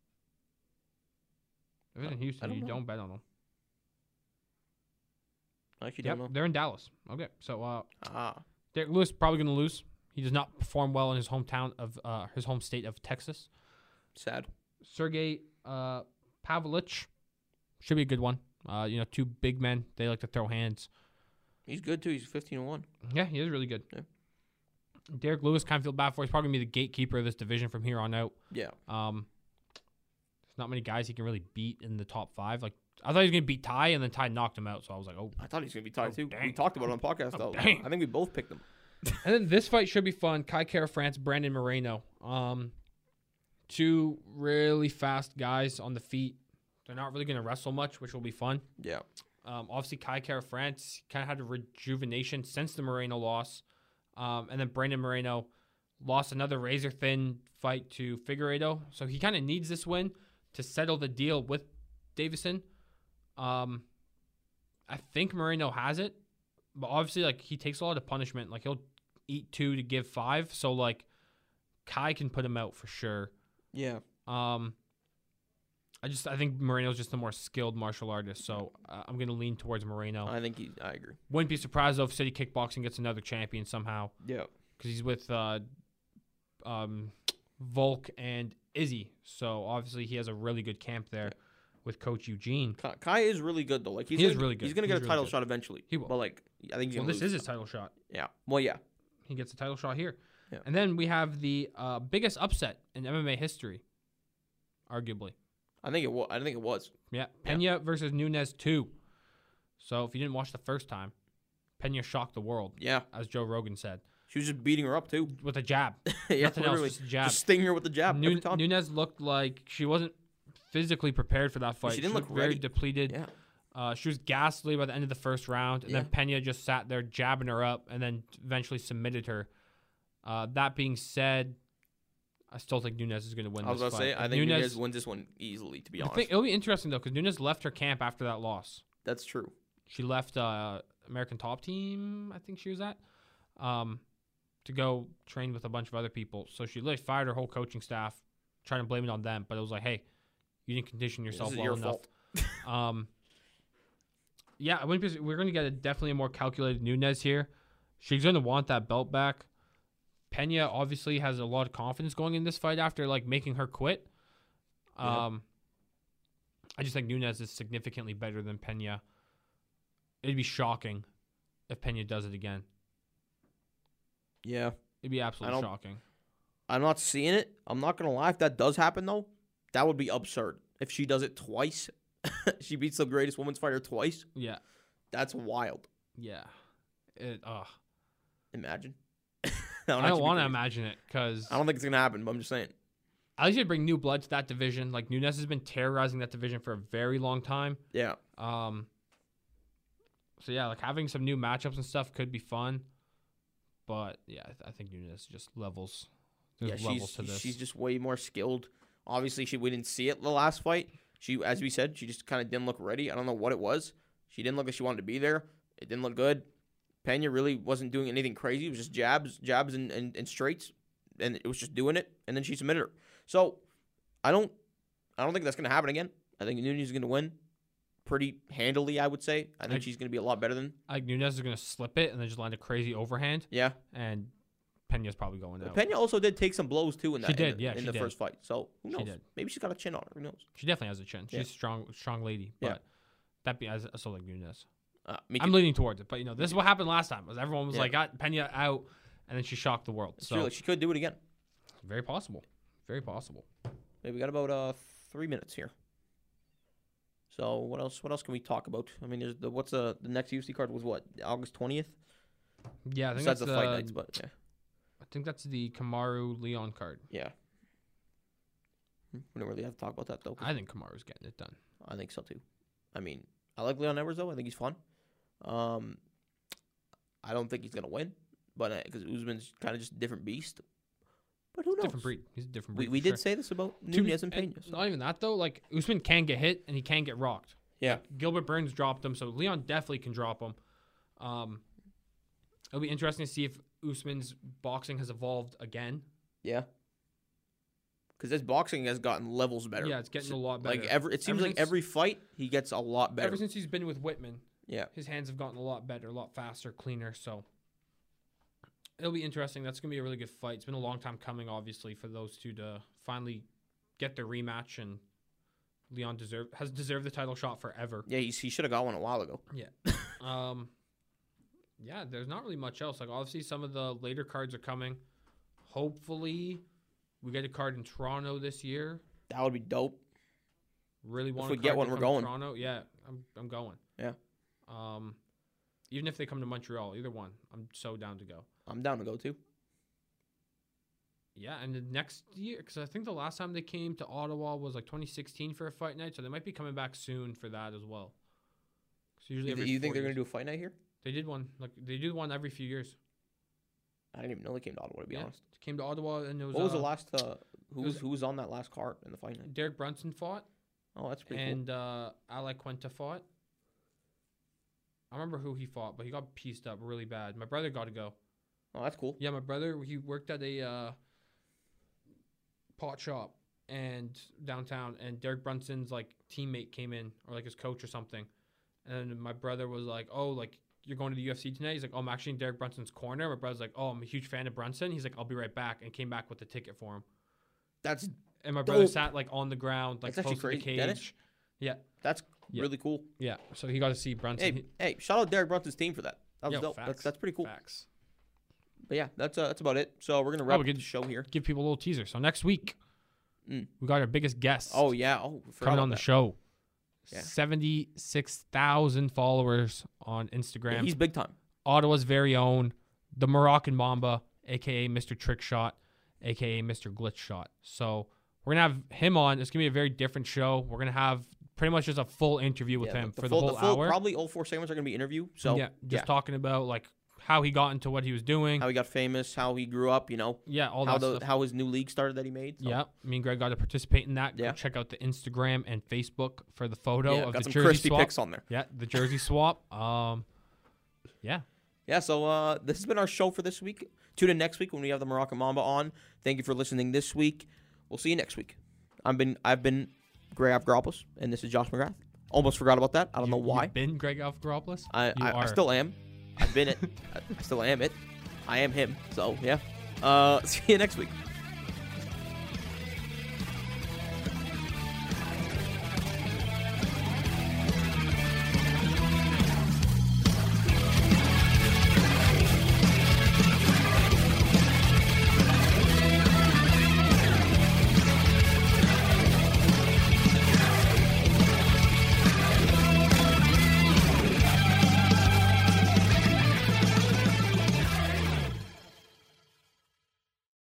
If it's in I Houston, don't you know. don't bet on them. I actually Yep, don't know. they're in Dallas. Okay, so uh, Ah, Derek Lewis probably going to lose. He does not perform well in his hometown of uh, his home state of Texas. sad. Sergey uh, Pavlich should be a good one. Uh, you know, two big men. They like to throw hands. He's good too. He's fifteen and one. Yeah, he is really good. Yeah. Derek Lewis, kind of feel bad for. He's probably going to be the gatekeeper of this division from here on out. Yeah. Um, there's not many guys he can really beat in the top five. Like I thought he was going to beat Ty, and then Ty knocked him out. So I was like, oh. I thought he was gonna be tied Oh, too. dang. We talked about it on the podcast Oh, though. dang. I think we both picked him. And then this fight should be fun. Kai Kara France, Brandon Moreno. Um, two really fast guys on the feet. They're not really going to wrestle much, which will be fun. Yeah. Um, obviously, Kai Kara France kind of had a rejuvenation since the Moreno loss. Um, and then Brandon Moreno lost another razor-thin fight to Figueiredo. So he kind of needs this win to settle the deal with Davison. Um, I think Moreno has it. But obviously, like, he takes a lot of punishment. Like, he'll eat two to give five. So, like, Kai can put him out for sure. Yeah. Um, I just I think Moreno's just a more skilled martial artist, so uh, I'm gonna lean towards Moreno. I think he. I agree. Wouldn't be surprised though if City Kickboxing gets another champion somehow, Yeah. because he's with uh, um, Volk and Izzy. So obviously he has a really good camp there with Coach Eugene. Kai, Kai is really good though. Like he's He is gonna, really good. He's gonna get He's a really title good. shot eventually. He will. But like, I think he's Well, gonna this lose. is his title shot. Yeah. Well, yeah. He gets a title shot here. Yeah. And then we have the uh, biggest upset in M M A history, arguably. I think it was. I think it was. Yeah, Pena versus Nunes two. So if you didn't watch the first time, Pena shocked the world, Yeah. as Joe Rogan said, She was just beating her up too. with a jab. yeah. Nothing else, Literally. just a jab. Just stinging her with the jab Nu- every time. Nunes looked like she wasn't physically prepared for that fight. She didn't looked look very ready. depleted. Yeah. Uh, she was ghastly by the end of the first round, and then Pena just sat there jabbing her up, and then eventually submitted her. Uh, that being said, I still think Nunes is going to win I was this gonna fight. say. If I think Nunes wins this one easily. To be I honest. think it'll be interesting though, because Nunes left her camp after that loss. That's true. She left uh, American Top Team, I think she was at, um, to go train with a bunch of other people. So she literally fired her whole coaching staff, trying to blame it on them. But it was like, hey, you didn't condition yourself This is well your enough. fault. um, yeah, I wouldn't be, we're going to get a definitely a more calculated Nunes here. She's going to want that belt back. Pena obviously has a lot of confidence going in this fight after like making her quit. Yeah. Um, I just think Nunes is significantly better than Pena. It'd be shocking if Pena does it again. Yeah. It'd be absolutely I don't- shocking. I'm not seeing it. I'm not gonna lie. If that does happen though, that would be absurd. If she does it twice, she beats the greatest women's fighter twice. Yeah, That's wild. yeah. It, ugh. Imagine. I That would don't actually be want to crazy. imagine it because I don't think it's gonna happen, but I'm just saying. at least you'd bring new blood to that division. Like Nunes has been terrorizing that division for a very long time. Yeah. Um. So yeah, like having some new matchups and stuff could be fun, but yeah, I, th- I think Nunes just levels. There's Yeah, levels she's to this. she's just way more skilled. Obviously, she we didn't see it the last fight. She, as we said, she just kind of didn't look ready. I don't know what it was. She didn't look like she wanted to be there. It didn't look good. Pena really wasn't doing anything crazy. It was just jabs, jabs, and, and, and straights, and it was just doing it. And then she submitted her. So I don't, I don't think that's gonna happen again. I think Nunes is gonna win pretty handily. I would say. I think I- she's gonna be a lot better than. like Nunes is gonna slip it and then just land a crazy overhand, Yeah. and Pena's probably going out. Pena also did take some blows too in that. She in did, the, yeah, in she the did. first fight. So who She knows? did. Maybe she's got a chin on her. Who knows? She definitely has a chin. She's Yeah. a strong, strong lady. But Yeah. that be as so like Nunes. Uh, me I'm too. leaning towards it, but you know this is what happened last time. Was everyone was Yeah. like got Pena out, and then she shocked the world. It's So true, like, she could do it again. very possible, very possible. Maybe we got about uh three minutes here. So what else? What else can we talk about? I mean, there's the what's the the next U F C card was what August twentieth. Yeah, I think Besides that's the the, fight nights, but yeah, I think that's the Kamaru Leon card. yeah. We don't really have to talk about that though. 'cause I think Kamaru's getting it done. I think so too. I mean, I like Leon Edwards though. I think he's fun. Um, I don't think he's gonna win, but because Usman's kind of just a different beast. But who knows? Different breed. He's a different breed. We we for did sure. say this about To be- Nunez and Pena. so- Not even that though. Like Usman can get hit and he can get rocked. Yeah. Gilbert Burns dropped him, so Leon definitely can drop him. Um, it'll be interesting to see if Usman's boxing has evolved again. Yeah. Because his boxing has gotten levels better. Yeah, it's getting a lot better. Like every, it seems Ever like since- every fight he gets a lot better. Ever since he's been with Whitman, Yeah. his hands have gotten a lot better, a lot faster, cleaner. So it'll be interesting. That's going to be a really good fight. It's been a long time coming, obviously, for those two to finally get their rematch. And Leon deserve, has deserved the title shot forever. Yeah, he, he should have got one a while ago. Yeah. um, yeah, there's not really much else. Like, obviously, some of the later cards are coming. Hopefully, we get a card in Toronto this year. That would be dope. Really want we a get card one, to we're come to going. Toronto. Yeah, I'm I'm going. Yeah. Um, even if they come to Montreal, either one, I'm so down to go. I'm down to go too. Yeah, and the next year, because I think the last time they came to Ottawa was like twenty sixteen for a fight night, so they might be coming back soon for that as well. So usually You, every you think four they're years. gonna do a fight night here? They did one, like they do one every few years. I didn't even know they came to Ottawa. To be Yeah. honest. Came to Ottawa and it was. What was uh, the last? Uh, who it was was- who was on that last card in the fight night? Derek Brunson fought, Oh, that's pretty and uh, Ali Quenta fought. I remember who he fought, but he got pieced up really bad. My brother got to go. cool. Oh, that's cool. Yeah, my brother, he worked at a uh, pot shop and downtown, and Derek Brunson's like teammate came in, or like his coach or something, and my brother was like, "Oh, like you're going to the U F C tonight?" He's like, "Oh, I'm actually in Derek Brunson's corner." My brother's like, "Oh, I'm a huge fan of Brunson." He's like, "I'll be right back," and came back with the ticket for him. That's And my brother Dope. sat like on the ground, like That's actually close to the crazy. cage. Dennis? Yeah, that's Yeah. really cool. yeah. So he got to see Brunson. Hey, hey, shout out Derek Brunson's team for that. That was Yo, dope. facts, That's that's pretty cool. Facts. But yeah, that's uh, that's about it. So we're gonna Oh, wrap we up could- the show here. Give people a little teaser. So next week, Mm. we got our biggest guest. Oh yeah. Oh, forgot coming about on the that. show. Yeah. seventy-six thousand followers on Yeah, Instagram. he's big time. Ottawa's very own, the Moroccan Mamba, a k a. Mister Trick Shot, a k a. Mister Glitch Shot. So we're going to have him on. It's going to be a very different show. We're going to have pretty much just a full interview with Yeah, him the for full, the whole full, hour. Probably all four segments are gonna be interview. So yeah, just yeah, talking about like how he got into what he was doing. how he got famous, how he grew up. You know, yeah, all how that the stuff. how his new league started that he made. So. Yeah, me and Greg got to participate in that. Go Yeah. check out the Instagram and Facebook for the photo Yeah, of got the some jersey crispy swap. pics on there. Yeah, the jersey swap. Um, yeah. Yeah, so uh, this has been our show for this week. Tune in next week when we have the Moroccan Mamba on. Thank you for listening this week. We'll see you next week. I've been I've been Greg Avgaropoulos, and this is Josh McGrath. Almost forgot about that. I don't You- know why. You've been Greg Alfgaropoulos? I, You I, I are. still am. I've been it. I, I still am it. I am him. So yeah. Uh, see you next week.